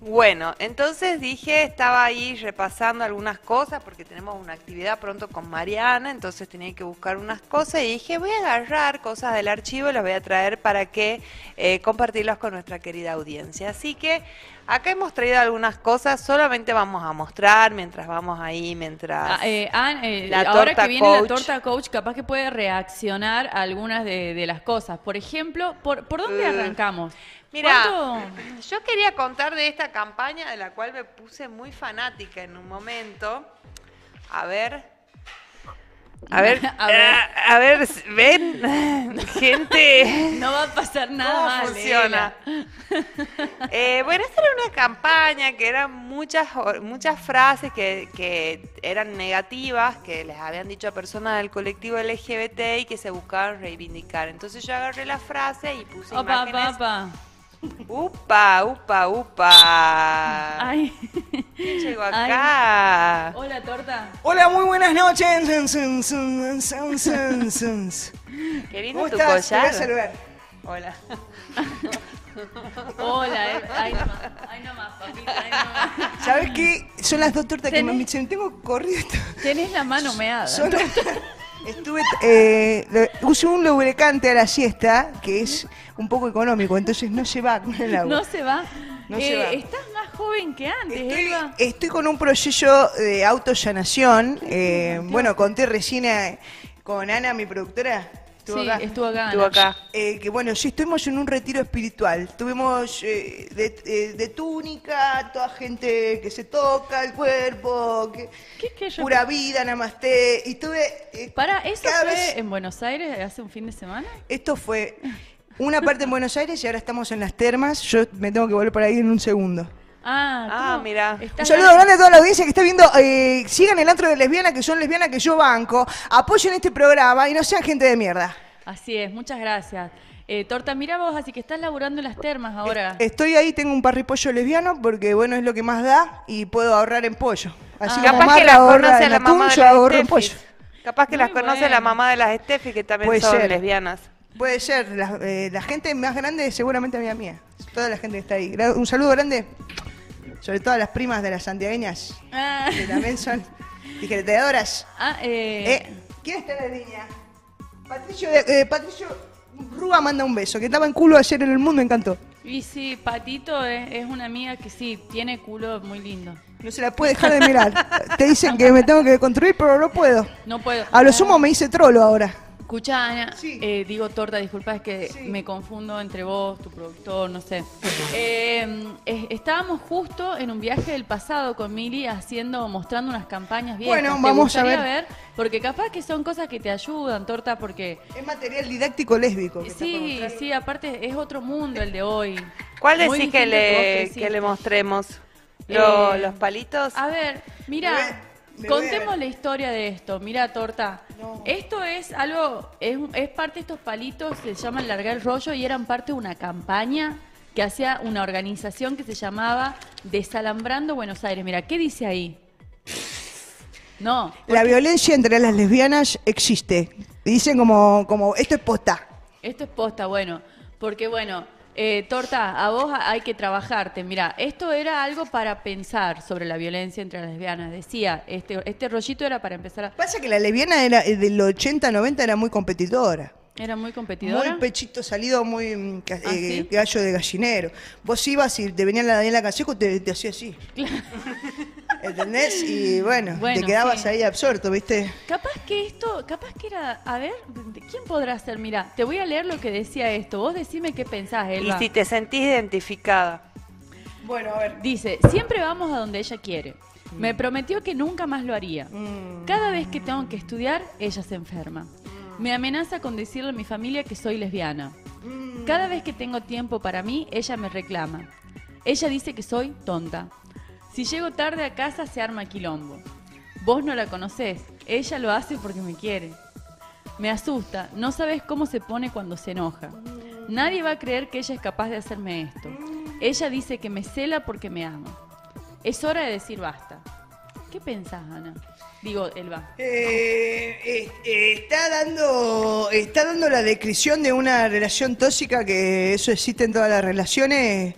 Bueno, entonces dije, estaba ahí repasando algunas cosas porque tenemos una actividad pronto con Mariana, entonces tenía que buscar unas cosas y dije, voy a agarrar cosas del archivo y las voy a traer para que eh, compartirlas con nuestra querida audiencia. Así que acá hemos traído algunas cosas, solamente vamos a mostrar mientras vamos ahí, mientras... Ah, eh, Ann, eh, La ahora torta que viene coach. la torta coach, capaz que puede reaccionar a algunas de, de las cosas. Por ejemplo, ¿por, ¿por dónde Uh, arrancamos? Mira, ¿Cuánto? yo quería contar de esta campaña de la cual me puse muy fanática en un momento. A ver. A ver, A ver. a, a ver, ven, gente. No va a pasar nada ¿Cómo mal, funciona? Eh, bueno, esta era una campaña que eran muchas, muchas frases que, que eran negativas, que les habían dicho a personas del colectivo L G B T y que se buscaban reivindicar. Entonces yo agarré la frase y puse Opa, imágenes. opa, opa. Upa, upa, upa. Ay. ¿Quién llegó Ay. acá? Hola, torta. Hola, muy buenas noches. Sun, sun, sun, sun, sun, sun, sun. Qué lindo ¿Cómo tu estás? Te voy a collar. saludar. Hola. Hola, eh. Ay, nomás, ay, nomás, papita, ay, nomás. ¿Sabes qué? Son las dos tortas que me Tenés- dicen. Tengo corrido. Tenés la mano meada. Son- Estuve, eh, le- usé un lubricante a la siesta que es un poco económico, entonces no se va con el agua. No se va. No Eh, se va. Estás más joven que antes, Estoy, Elba. estoy con un proceso de autosanación. Eh, bueno, conté recién eh, con Ana, mi productora. Estuvo Sí, acá. estuvo acá. Estuvo Ana. acá. Eh, que bueno, sí, estuvimos en un retiro espiritual. Tuvimos eh, de, eh, de túnica, toda gente que se toca el cuerpo, que ¿Qué, qué yo- pura vida, namaste. Y tuve. eh, Para, ¿eso cada fue vez- en Buenos Aires hace un fin de semana? Esto fue una parte en Buenos Aires y ahora estamos en las termas. Yo me tengo que volver por ahí en un segundo. Ah, Ah, ¿cómo? mira. Estás Un saludo grande a toda la audiencia que está viendo. Eh, sigan el antro de lesbianas, que son lesbianas que yo banco. Apoyen este programa y no sean gente de mierda. Así es, muchas gracias. Eh, Torta, mira vos, así que estás laburando en las termas ahora. Estoy ahí, tengo un parripollo lesbiano porque, bueno, es lo que más da y puedo ahorrar en pollo. Así Ah. como Capaz que Marta las ahorra conoce en la mamá atún, de yo las ahorro en pollo. Steffis. Capaz que Muy las conoce bueno. la mamá de las Steffi, que también Puede son ser. lesbianas. Puede ser, la, eh, la gente más grande es seguramente amiga mía. Toda la gente que está ahí. Gra- Un saludo grande, sobre todo a las primas de las santiagueñas, Ah, que también son tijereteadoras. ah, eh, Eh, ¿Quién está en la línea? Patricio, de- eh, Patricio Rúa manda un beso, que estaba en culo ayer en el mundo, me encantó. y sí, Patito es, es una amiga que sí, tiene culo muy lindo. No se la puede dejar de mirar. Te dicen que me tengo que construir, pero no puedo. No puedo. A lo sumo me hice trolo ahora. Escucha, Ana, Sí. eh, digo Torta, disculpa, es que Sí. me confundo entre vos, tu productor, no sé. Eh, es- estábamos justo en un viaje del pasado con Mili haciendo, mostrando unas campañas viejas. Bueno, ¿Te vamos a gustaría ver. Porque capaz que son cosas que te ayudan, Torta, porque Es material didáctico lésbico. que está por sí, mostrar. sí, aparte es otro mundo el de hoy. ¿Cuál Muy decís que distinto que vos le, creciste. que le mostremos? Lo- Eh, ¿Los palitos? A ver, mira, Me ve- me contemos ve. la historia de esto. Mira, Torta. No. Esto es algo, es, es parte de estos palitos, se llaman largar el rollo y eran parte de una campaña que hacía una organización que se llamaba Desalambrando Buenos Aires. Mira, ¿qué dice ahí? No. La violencia entre las lesbianas existe. Dicen como, como esto es posta. Esto es posta, bueno, porque bueno, eh, Torta, a vos hay que trabajarte. Mira, esto era algo para pensar sobre la violencia entre las lesbianas. Decía, este, este rollito era para empezar a... Pasa que la lesbiana era, eh, del ochenta noventa era muy competidora. Era muy competidora. Muy pechito salido, muy mm, ca- ¿Ah, eh, sí? gallo de gallinero. Vos ibas y te venía la Daniela Canseco, te, te hacía así. ¿Entendés? Y bueno, Bueno, te quedabas sí. ahí absorto, ¿viste? Capaz que esto, capaz que era, a ver, ¿quién podrá ser? Mira, te voy a leer lo que decía esto. Vos decime qué pensás, Y Elba. si te sentís identificada. Bueno, a ver. Dice, siempre vamos a donde ella quiere. Me prometió que nunca más lo haría. Cada vez que tengo que estudiar, ella se enferma. Me amenaza con decirle a mi familia que soy lesbiana. Cada vez que tengo tiempo para mí, ella me reclama. Ella dice que soy tonta. Si llego tarde a casa, se arma quilombo. Vos no la conocés. Ella lo hace porque me quiere. Me asusta. No sabes cómo se pone cuando se enoja. Nadie va a creer que ella es capaz de hacerme esto. Ella dice que me cela porque me ama. Es hora de decir basta. ¿Qué pensás, Ana? Digo, Elba. Eh, eh, eh, está dando está dando la descripción de una relación tóxica, que eso existe en todas las relaciones,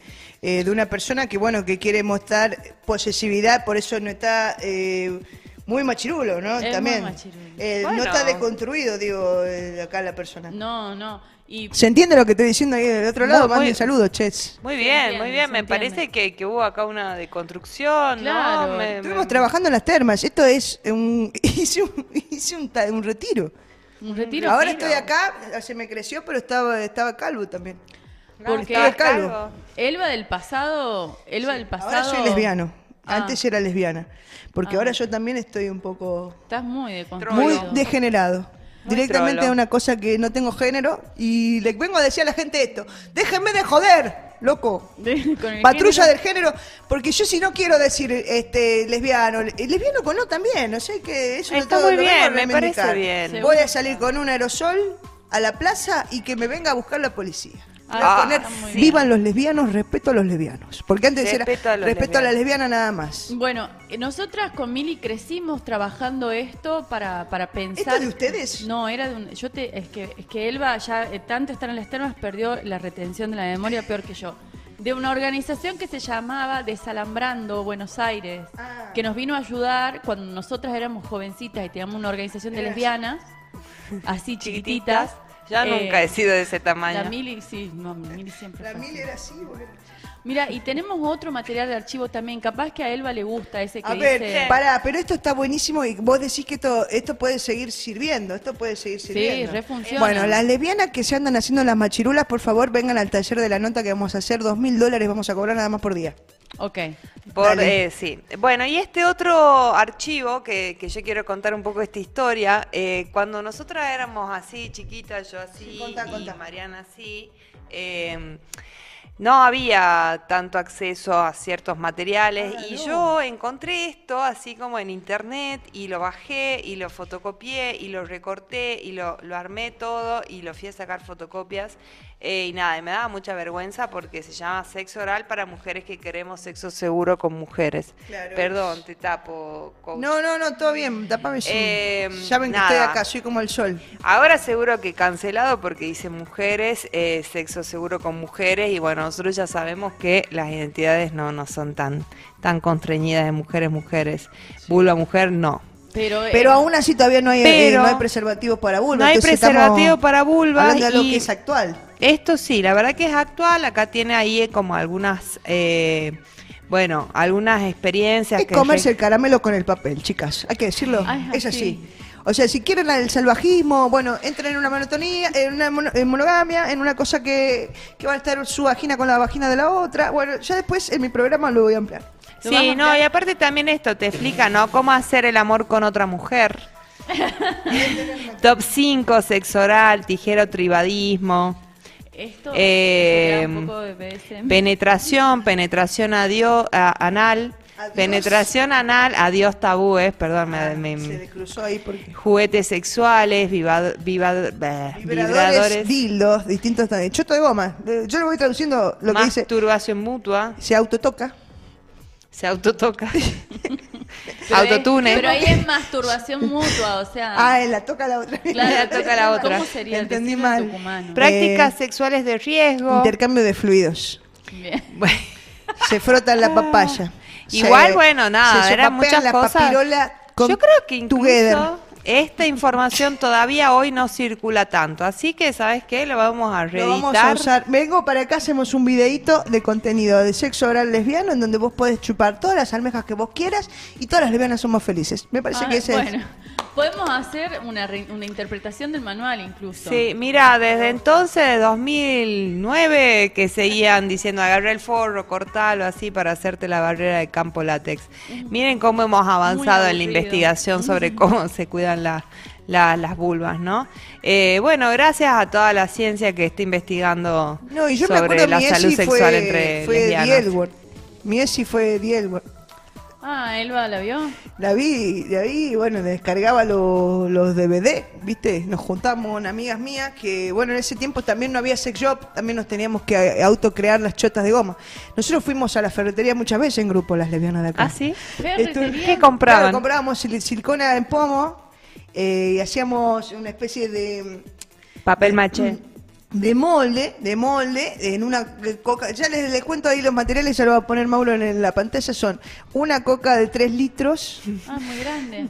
eh, de una persona que, bueno, que quiere mostrar posesividad, por eso no está eh, muy machirulo, ¿no? Es También. muy machirulo. Eh, Bueno. No está deconstruido, digo, eh, acá la persona. No, no. Y ¿Se entiende lo que estoy diciendo ahí del otro Muy, lado? muy- Manden saludos, ches. Muy Se bien, entiende, muy bien. se Me entiende. parece que, que hubo acá una deconstrucción, Claro. ¿no? Me- Estuvimos me- trabajando en las termas. Esto es un... hice un, hice un, ta- un retiro. un retiro Ahora fino. estoy acá, se me creció, pero estaba, estaba calvo también. No, Porque estaba estaba calvo. calvo. Elba del pasado, Elba del pasado. Ahora soy lesbiano. Ah. Antes era lesbiana. Porque Ah. ahora yo también estoy un poco... Estás muy deconstruido. Muy Trolo. degenerado. Muy Directamente trolo. a una cosa que no tengo género. Y le vengo a decir a la gente esto. Déjenme de joder, loco. De- con el Patrulla género. del género. Porque yo si no quiero decir este lesbiano. eh, Lesbiano con no también. No sé que eso Está no todo muy lo vengo a bien, me reivindicar. parece bien. Voy a salir con un aerosol a la plaza y que me venga a buscar la policía. Voy a Ah, poner, está muy vivan los lesbianos, respeto a los lesbianos. Porque antes Respeto a era los respeto a la lesbianos. lesbiana nada más. Bueno, eh, nosotras con Mili crecimos trabajando esto para, para pensar. ¿Esto es de ustedes? No, era de un. Yo te, es que es que Elba ya eh, tanto estar en las termas perdió la retención de la memoria peor que yo. De una organización que se llamaba Desalambrando Buenos Aires, Ah. que nos vino a ayudar cuando nosotras éramos jovencitas y teníamos una organización de Era lesbianas, así chiquititas. Ya Eh, nunca he sido de ese tamaño. La Mili, sí, no, Mili siempre La fue así. mil era así, boludo. Mira, y tenemos otro material de archivo también. Capaz que a Elba le gusta ese que A ver, dice. pará, pero esto está buenísimo y vos decís que esto, esto puede seguir sirviendo, esto puede seguir sirviendo. refunciona. Bueno, las lesbianas que se andan haciendo las machirulas, por favor, vengan al taller de la nota que vamos a hacer, dos mil dólares vamos a cobrar nada más por día. Ok. Por, Dale. eh, sí. Bueno, y este otro archivo que, que yo quiero contar un poco esta historia, eh, cuando nosotras éramos así, chiquitas, yo así Sí, contá, y contá. Mariana así, eh, no había tanto acceso a ciertos materiales Ah, y no. yo encontré esto así como en internet y lo bajé y lo fotocopié y lo recorté y lo, lo armé todo y lo fui a sacar fotocopias. Eh, y nada, y me daba mucha vergüenza porque se llama Sexo Oral para mujeres que queremos sexo seguro con mujeres. Claro. Perdón, te tapo, coach. No, no, no, todo bien, tapame sí. Eh, Ya ven que nada. estoy acá, soy como el sol. Ahora seguro que cancelado porque dice mujeres, eh, sexo seguro con mujeres y bueno, nosotros ya sabemos que las identidades no, no son tan, tan constreñidas de mujeres, mujeres. Vulva mujer, no. Pero, eh, Pero aún así todavía no hay, eh, Pero- no hay preservativos para vulva. No hay entonces preservativo estamos para vulva hablando de lo y- que es actual. Esto sí, la verdad que es actual. Acá tiene ahí eh, como algunas, eh, bueno, algunas experiencias. Es que comerse re- el caramelo con el papel, chicas. Hay que decirlo. Ah, es así. así. O sea, si quieren el salvajismo, bueno, entren en una monotonía, en una mono- en monogamia, en una cosa que, que va a estar su vagina con la vagina de la otra. Bueno, ya después en mi programa lo voy a ampliar. ¿Lo vas a Sí, no, ampliar? y aparte también esto te explica, ¿no? Cómo hacer el amor con otra mujer. Top cinco, sexo oral, tijero tribadismo, esto eh, sería un poco de B D S M. penetración, penetración adio- a- anal, Adiós. penetración anal, adiós tabúes, perdón, me, Ah, me- se descruzó ahí porque... juguetes sexuales, viva- viva- eh, Vibradores, vibradores, dildos, distintos también. Choto de goma. Eh, Yo le voy traduciendo lo que dice. masturbación mutua, Se autotoca. se autotoca, Pero es- autotune. Pero ahí es masturbación mutua, o sea. Ah, él la toca la otra. claro, la toca la otra. ¿Cómo sería? Entendí Decirlo en mal. tucumano. Prácticas Eh, sexuales de riesgo. Intercambio de fluidos. Bien. Bueno, Se frotan la papaya. Igual, Se- bueno, nada, se eran sopapean muchas la cosas. papirola con yo creo que incluso together. esta información todavía hoy no circula tanto. Así que, ¿sabes qué? Lo vamos a Lo reeditar. vamos a usar. Vengo para acá, hacemos un videíto de contenido de sexo oral lesbiano en donde vos podés chupar todas las almejas que vos quieras y todas las lesbianas somos felices. Me parece Ah, que ese bueno, podemos hacer una, re- una interpretación del manual incluso. Sí, mira, desde entonces, de dos mil nueve, que seguían diciendo agarré el forro, cortalo así para hacerte la barrera de campo látex. Miren cómo hemos avanzado en la aburrido. investigación sobre cómo se cuidan las la- las vulvas, ¿no? Eh, bueno, gracias a toda la ciencia que está investigando es. No, y yo me sobre acuerdo la mi salud ESI sexual fue, entre fue lesbianas. Dielworth. Mi ESI fue Dielworth. Ah, Elba la vio. La vi, la vi, bueno, descargaba lo- los D V D, ¿viste? Nos juntamos con amigas mías que, bueno, en ese tiempo también no había sex shop, también nos teníamos que autocrear las chotas de goma. Nosotros fuimos a la ferretería muchas veces en grupo, las lesbianas de acá. ¿Ah, sí? Ferretería. ¿Qué compraban? Claro, comprábamos sil- silicona en pomo eh, y hacíamos una especie de... Papel maché. de molde, de molde, en una coca, ya les, les cuento ahí los materiales, ya lo va a poner Mauro en la pantalla, son una coca de tres litros, Ah, muy grande.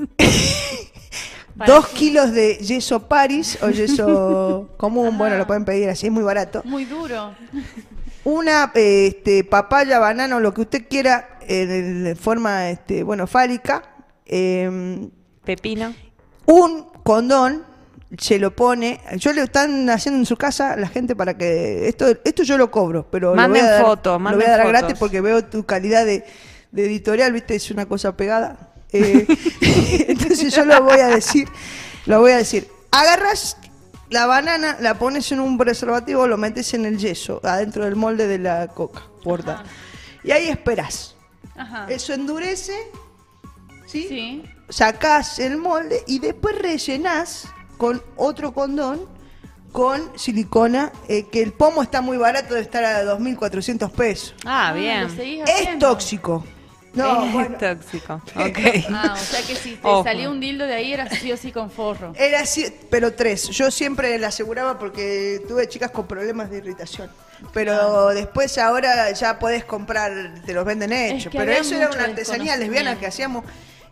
dos kilos de yeso Paris o yeso común, bueno, lo pueden pedir así, es muy barato. Muy duro. Una este, papaya, banano, lo que usted quiera, en, en forma, este, bueno, fálica. Eh, Pepino. un condón, se lo pone. Yo le están haciendo en su casa la gente para que. Esto esto yo lo cobro, pero Manden lo voy a dar, fotos, lo manden voy a dar fotos. gratis porque veo tu calidad de, de editorial, viste, es una cosa pegada. Eh, entonces yo lo voy a decir, lo voy a decir. Agarras la banana, la pones en un preservativo, lo metes en el yeso, adentro del molde de la coca, porta. Ajá. Y ahí esperás. Ajá. Eso endurece, ¿sí? Sí. Sacás el molde y después rellenás con otro condón con silicona, eh, que el pomo está muy barato, debe estar a dos mil cuatrocientos pesos. Ah, lo bien. seguís Es haciendo. tóxico. No, es bueno, tóxico. Ok. Ah, o sea que si te Ojo. salía un dildo de ahí era sí o sí con forro. era así, pero tres. Yo siempre le aseguraba porque tuve chicas con problemas de irritación. Pero después ahora ya podés comprar, te los venden hechos. que Pero había eso era mucho una artesanía lesbiana desconocimiento. que hacíamos.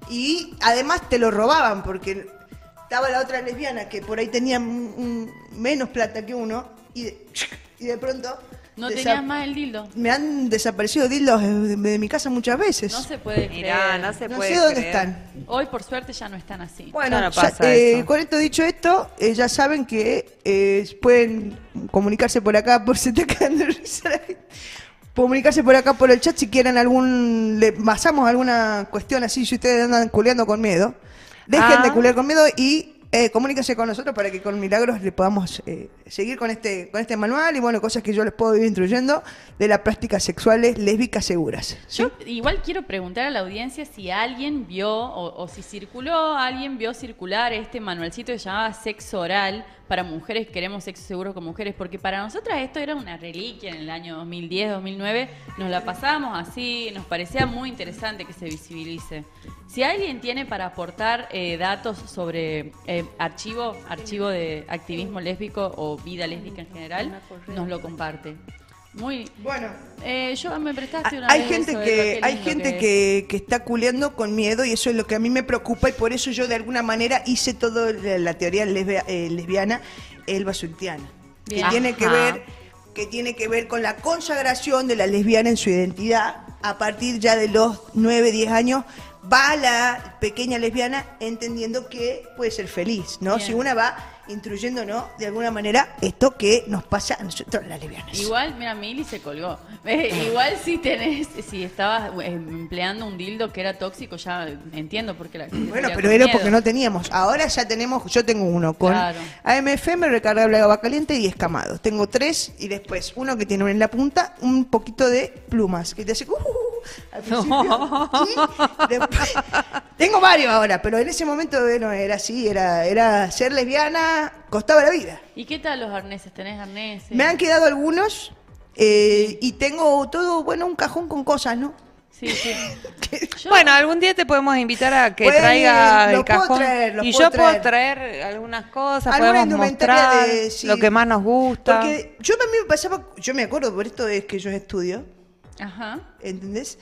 Y además te lo robaban porque estaba la otra lesbiana que por ahí tenía mm, menos plata que uno y de, y de pronto No desa- tenías más el dildo. me han desaparecido dildos de, de mi casa muchas veces. No se puede Mirá, creer. no se No puede sé dónde creer. están. Hoy por suerte ya no están así. Bueno, Ya no ya, pasa eh, eso. con esto dicho esto, eh, ya saben que eh, pueden comunicarse por acá, por se te acaban de risa la gente. Comunicarse por acá por el chat si quieren algún, le pasamos alguna cuestión así, si ustedes andan culeando con miedo. Dejen Ah. de culear con miedo y eh, comuníquense con nosotros para que con Milagros le podamos eh, seguir con este, con este manual y bueno, cosas que yo les puedo ir instruyendo de las prácticas sexuales lésbicas seguras. ¿sí? Yo igual quiero preguntar a la audiencia si alguien vio o, o si circuló, alguien vio circular este manualcito que se llamaba Sexo Oral para mujeres que queremos sexo seguro con mujeres, porque para nosotras esto era una reliquia en el año dos mil diez, dos mil nueve, nos la pasábamos así, nos parecía muy interesante que se visibilice. Si alguien tiene para aportar eh, datos sobre eh, archivo, archivo de activismo lésbico o vida lésbica en general, nos lo comparte. Muy. Bueno. Eh, yo me prestaste una Hay vez gente eso de que lo que hay lindo gente es. que, que está culeando con miedo y eso es lo que a mí me preocupa y por eso yo de alguna manera hice todo la, la teoría lesbia- eh, lesbiana Elba Sultiana, que Bien. tiene que Ajá. ver que tiene que ver con la consagración de la lesbiana en su identidad a partir ya de los nueve, diez años. Va la pequeña lesbiana entendiendo que puede ser feliz, ¿no? Bien. Si una va instruyendo, ¿no? De alguna manera, esto que nos pasa a nosotros las lesbianas. Igual, mira, Mili se colgó. Eh, igual si tenés, si estabas eh, empleando un dildo que era tóxico, ya entiendo por qué la gente Bueno, tenía pero con era miedo. porque no teníamos. Ahora ya tenemos, yo tengo uno con Claro. A M F M, recargable agua caliente y escamados. Tengo tres y después uno que tiene en la punta un poquito de plumas, que te hace... Uh, al principio. Y después- tengo varios ahora, pero en ese momento bueno, era así, era, era ser lesbiana, costaba la vida. ¿Y qué tal los arneses? ¿Tenés arneses? Me han quedado algunos eh, y tengo todo, bueno, un cajón con cosas, ¿no? Sí, sí. Yo- Bueno, algún día te podemos invitar a que Pueden, traiga los el puedo cajón. traer, los y puedo yo puedo traer. traer algunas cosas, Alguna podemos indumentaria mostrar de- sí. lo que más nos gusta. Porque yo a mí me pasaba, yo me acuerdo, por esto es que yo estudio, Ajá. ¿entendés?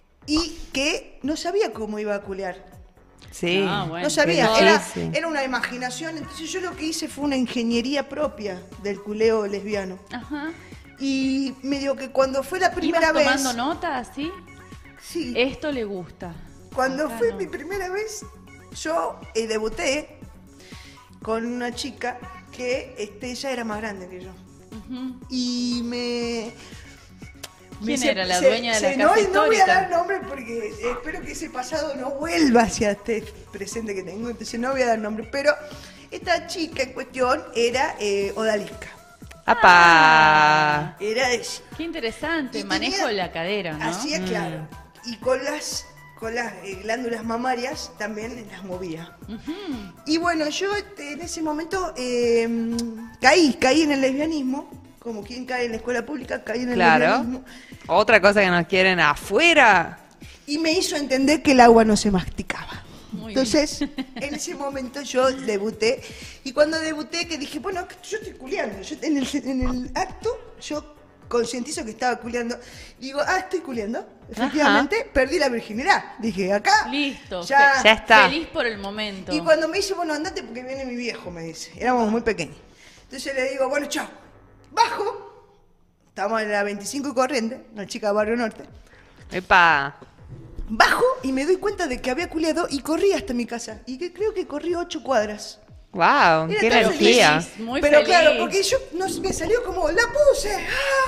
Y que no sabía cómo iba a culear. Sí. Ah, bueno. No sabía, Sí, era, sí. era una imaginación. Entonces yo lo que hice fue una ingeniería propia del culeo lesbiano. Ajá. Y medio que cuando fue la primera ¿Ibas vez... tomando nota así? Sí, Esto le gusta. cuando Acá fue no. mi primera vez, yo eh, debuté con una chica que este, ella era más grande que yo. Ujú. Y me... ¿Quién me era la dueña de la no, casa y no voy a histórica? dar nombre porque espero que ese pasado no vuelva hacia este presente que tengo, entonces no voy a dar nombre. Pero esta chica en cuestión era eh, odalisca. ¡Apa! Era de... Qué interesante. Y Manejo tenía- de la cadera, ¿no? Hacía, Mm. claro. Y con las, con las eh, glándulas mamarias también las movía. Ujú. Y bueno, yo este, en ese momento eh, caí, caí en el lesbianismo, como quien cae en la escuela pública, caí en el Claro. lesbianismo. Otra cosa que nos quieren afuera. Y me hizo entender que el agua no se masticaba. Muy Entonces, en ese momento yo debuté. Y cuando debuté, que dije, bueno, yo estoy culeando. Yo, en, el, en el acto, yo concientizo que estaba culeando. Digo, ah, estoy culeando. Efectivamente, Ajá. perdí la virginidad. Dije, acá. Listo. Ya, ya está. Feliz por el momento. Y cuando me dice, bueno, andate porque viene mi viejo, me dice. Éramos muy pequeños. Entonces le digo, bueno, chao. Bajo. Estamos en la veinticinco y Corrientes, una chica de Barrio Norte. Epa. Bajo y me doy cuenta de que había culeado y corrí hasta mi casa. Y que creo que corrí ocho cuadras. Wow, Era qué tan energía. feliz. Muy Pero feliz. claro, porque yo no, me salió como, la puse.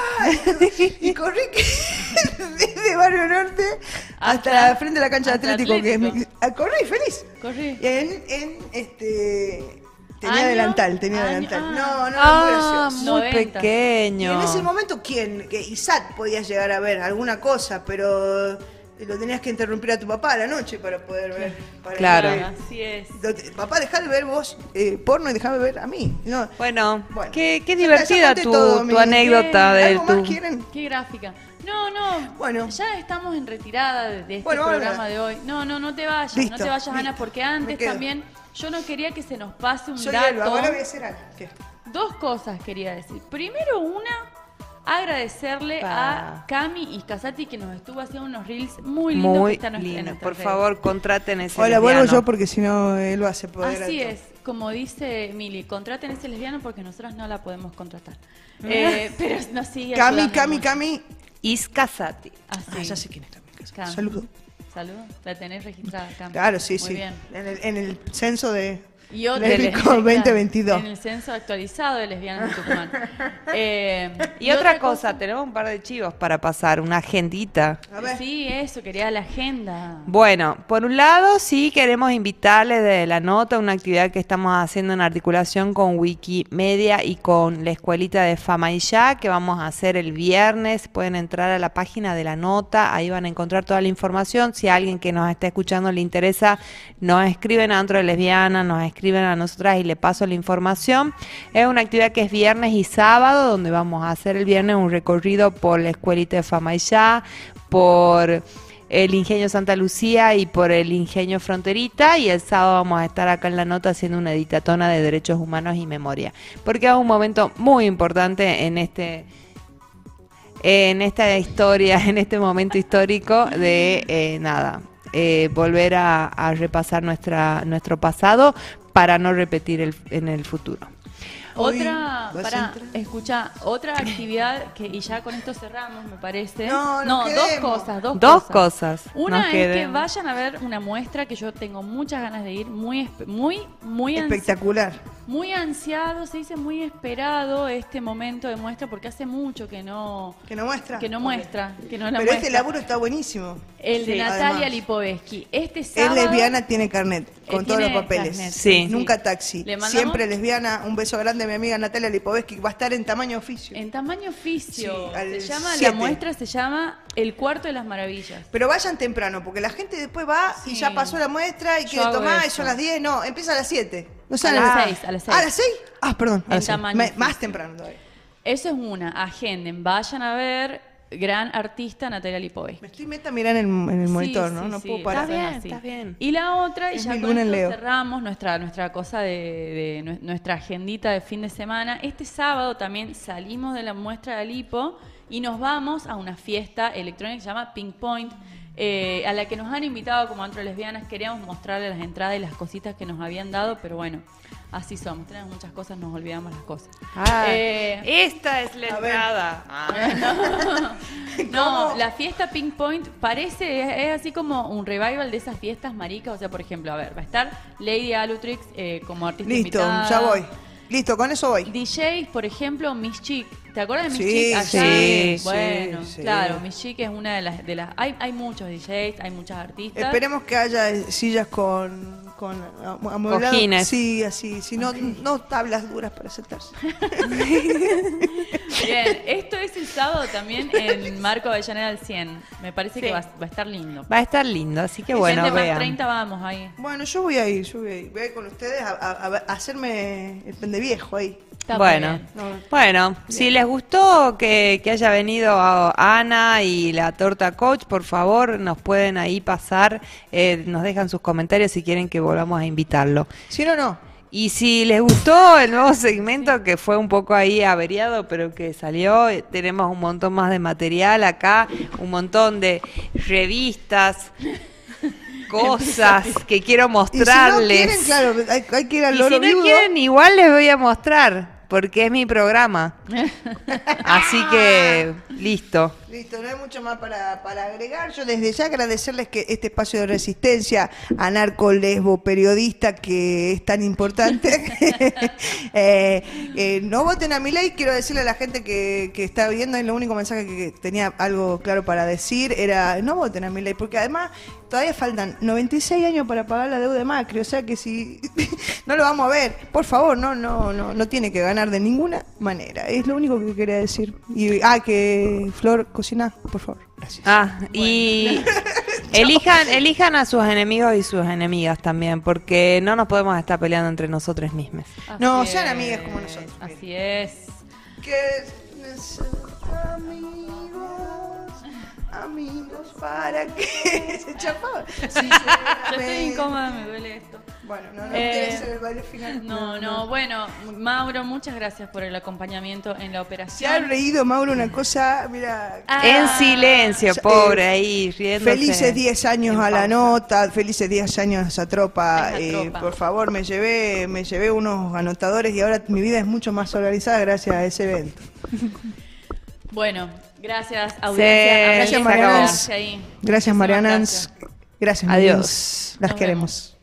¡Ay! Y corrí que- desde Barrio Norte hasta, Hasta- la frente de la cancha de hasta Atlético. Que es mi- Atlético. ah, corrí feliz. Corrí. En, en este... Tenía ¿Año? delantal, tenía Año, delantal. ah. No, no, Ah, muy gracioso. muy noventa. Y pequeño. en ese momento, ¿quién? Que Isaac podía llegar a ver alguna cosa, pero lo tenías que interrumpir a tu papá a la noche para poder ver. para Claro. ver. Así es. Lo te- Papá, dejá de ver vos eh, porno y dejame ver a mí. No. Bueno, Bueno. qué, qué Ya- ya divertida conté tu, todo, tu mi- anécdota de ¿Algo tu... más quieren? Qué gráfica. No, no. Bueno. Ya estamos en retirada de, de este Bueno, vamos a programa de hoy. No, no, no te vayas. Listo, no te vayas, Ana, listo. porque Me antes quedo. también yo no quería que se nos pase un Soy dato. Elba, ahora voy a hacer algo. ¿Qué? Dos cosas quería decir. Primero, una, agradecerle Pa. a Cami y Casati que nos estuvo haciendo unos reels muy lindos que Muy están en lindo. nuestras Por redes. favor, contraten ese Hola, vuelvo lesbiano. yo porque si no Elba se podrá. Así todo. es, como dice Mili, contraten ese lesbiano porque nosotras no la podemos contratar. Eh, pero nos sigue Cami, ayudando Cami, mucho. Cami. Iscasati. Así. Ah, ya sé quién es Cami. Cami. Saludos. Saludos, la tenés registrada, Cami. Claro, sí, Muy sí. bien. En el, en el censo de Y otra Lésbico veinte veintidós. En el censo actualizado de lesbianas de Tucumán. Eh, Y, otra cosa, tenemos un par de chivos para pasar, una agendita. A ver. Sí, eso, quería la agenda. Bueno, por un lado sí queremos invitarles de la nota una actividad que estamos haciendo en articulación con Wikimedia y con la Escuelita de Fama y Ya, que vamos a hacer el viernes. Pueden entrar a la página de la nota, ahí van a encontrar toda la información. Si a alguien que nos está escuchando le interesa, nos escriben a Antro de Lesbiana, nos escriben a nosotras y le paso la información. Es una actividad que es viernes y sábado, donde vamos a hacer el viernes un recorrido por la Escuelita de Fama y Ya, por el Ingenio Santa Lucía y por el Ingenio Fronterita, y el sábado vamos a estar acá en la nota haciendo una editatona de derechos humanos y memoria, porque es un momento muy importante en este en esta historia, en este momento histórico de eh, nada, eh, volver a, a repasar nuestra nuestro pasado para no repetir el, en el futuro. Hoy Otra, vas a para, entrar. escucha, otra actividad que, y ya con esto cerramos, me parece. No, nos dos quedemos. cosas, dos, Dos cosas. cosas. Una nos es que quedemos. vayan a ver una muestra que yo tengo muchas ganas de ir, muy, espe- muy, muy, ansi- Espectacular. muy ansiado, se dice muy esperado este momento de muestra porque hace mucho que no, ¿Que no muestra? que no Ok. muestra, que no la Pero muestra. este laburo está buenísimo. El de Sí, Natalia además. Lipovetsky. Este Es sábado lesbiana, tiene carnet, con Eh, todos los tiene papeles. carnet, Sí. Nunca taxi. Le mandamos- Siempre lesbiana. Un beso grande a mi amiga Natalia Lipovetsky, que va a estar en tamaño oficio. en tamaño oficio. Sí, al se llama siete. la muestra se llama El Cuarto de las Maravillas. Pero vayan temprano, porque la gente después va y Sí. ya pasó la muestra y Yo quiere hago tomar y eso. son las diez. No, empieza a las siete. No A salen las seis, a las seis. ¿A las seis? Ah, perdón. a En las seis. tamaño Me- oficio. más temprano todavía. Eso es una, agenden, vayan a ver gran artista Natalia Lipovetsky. Me estoy meta a mirar en el, en el Sí, monitor, ¿no? sí, No sí, puedo está parar. bien, Está así. bien, está bien. Y la otra, y Es ya mi con luna en esto Leo. cerramos nuestra, nuestra cosa de, de nue- nuestra agendita de fin de semana. Este sábado también salimos de la muestra de Lipo y nos vamos a una fiesta electrónica que se llama Pink Point, eh, a la que nos han invitado como antro lesbianas. Queríamos mostrarles las entradas y las cositas que nos habían dado, pero bueno, así somos. Tenemos muchas cosas, nos olvidamos las cosas. Ah, Eh, esta es la a ver. entrada. Ah. No, la fiesta Pink Point parece, es, es así como un revival de esas fiestas maricas. O sea, por ejemplo, a ver, va a estar Lady Alutrix eh, como artista Listo, invitada. ya voy. Listo, con eso voy. D Js, por ejemplo, Miss Chic. ¿Te acuerdas de Miss Sí, Chic? Allá. sí, bueno, sí, sí. claro, Miss Chic es una de las... De las hay, hay muchos D Js, hay muchas artistas. Esperemos que haya eh, sillas con, con am- amueblado. Cojines. Sí, así. Si no, no tablas duras para sentarse. Bien, esto es el sábado también en Marco Avellaneda al cien. Me parece que Sí. va, va a estar lindo. Va a estar lindo, así que bueno, Gente más vean. treinta vamos ahí. Bueno, yo voy a ir, yo voy a ir. Voy a ir con ustedes a, a- a- a hacerme el pendeviejo ahí. Está Bueno, bien. No, bueno, si les gustó que, que haya venido a Ana y la Torta Coach, por favor, nos pueden ahí pasar, eh, nos dejan sus comentarios si quieren que volvamos a invitarlo. Si no, no. Y si les gustó el nuevo segmento, que fue un poco ahí averiado, pero que salió, eh, tenemos un montón más de material acá, un montón de revistas, cosas que quiero mostrarles. Y si no quieren, claro, hay, hay que ir al Y loro si no viudo. quieren, igual les voy a mostrar, porque es mi programa. Así que, listo. Listo, no hay mucho más para, para agregar. Yo desde ya agradecerles que este espacio de resistencia anarco lesbo periodista que es tan importante. eh, eh, no voten a mi ley, quiero decirle a la gente que, que está viendo, y lo único mensaje que, que tenía algo claro para decir era no voten a mi ley, porque además todavía faltan noventa y seis años para pagar la deuda de Macri, o sea que si no lo vamos a ver, por favor, no, no, no, no tiene que ganar de ninguna manera. Es lo único que quería decir. Y ah, que Flor cocina, por favor. Gracias. Ah, y elijan, elijan a sus enemigos y sus enemigas también, porque no nos podemos estar peleando entre nosotros mismos. No, Así sean es, amigas como nosotros. Así es. Que son amigos, amigos para que se chapaba. Yo estoy incómoda, me duele esto. Bueno, no, no Eh, quiere ser el baile final. No, no, bueno, Mauro, muchas gracias por el acompañamiento en la Se operación. ha reído Mauro una cosa, mira. Ah, En silencio, ya, pobre, eh, ahí riéndose. Felices diez años en a la pausa. nota, felices diez años a esa tropa. A esa Eh, tropa. por favor, me llevé, me llevé unos anotadores y ahora mi vida es mucho más organizada gracias a ese evento. Bueno, gracias, Sí, audiencia. gracias, Audiencia, Mariana. quedarse ahí. Gracias, Muchísimas Marianans. gracias. Gracias, Adiós. niños. Las Nos queremos.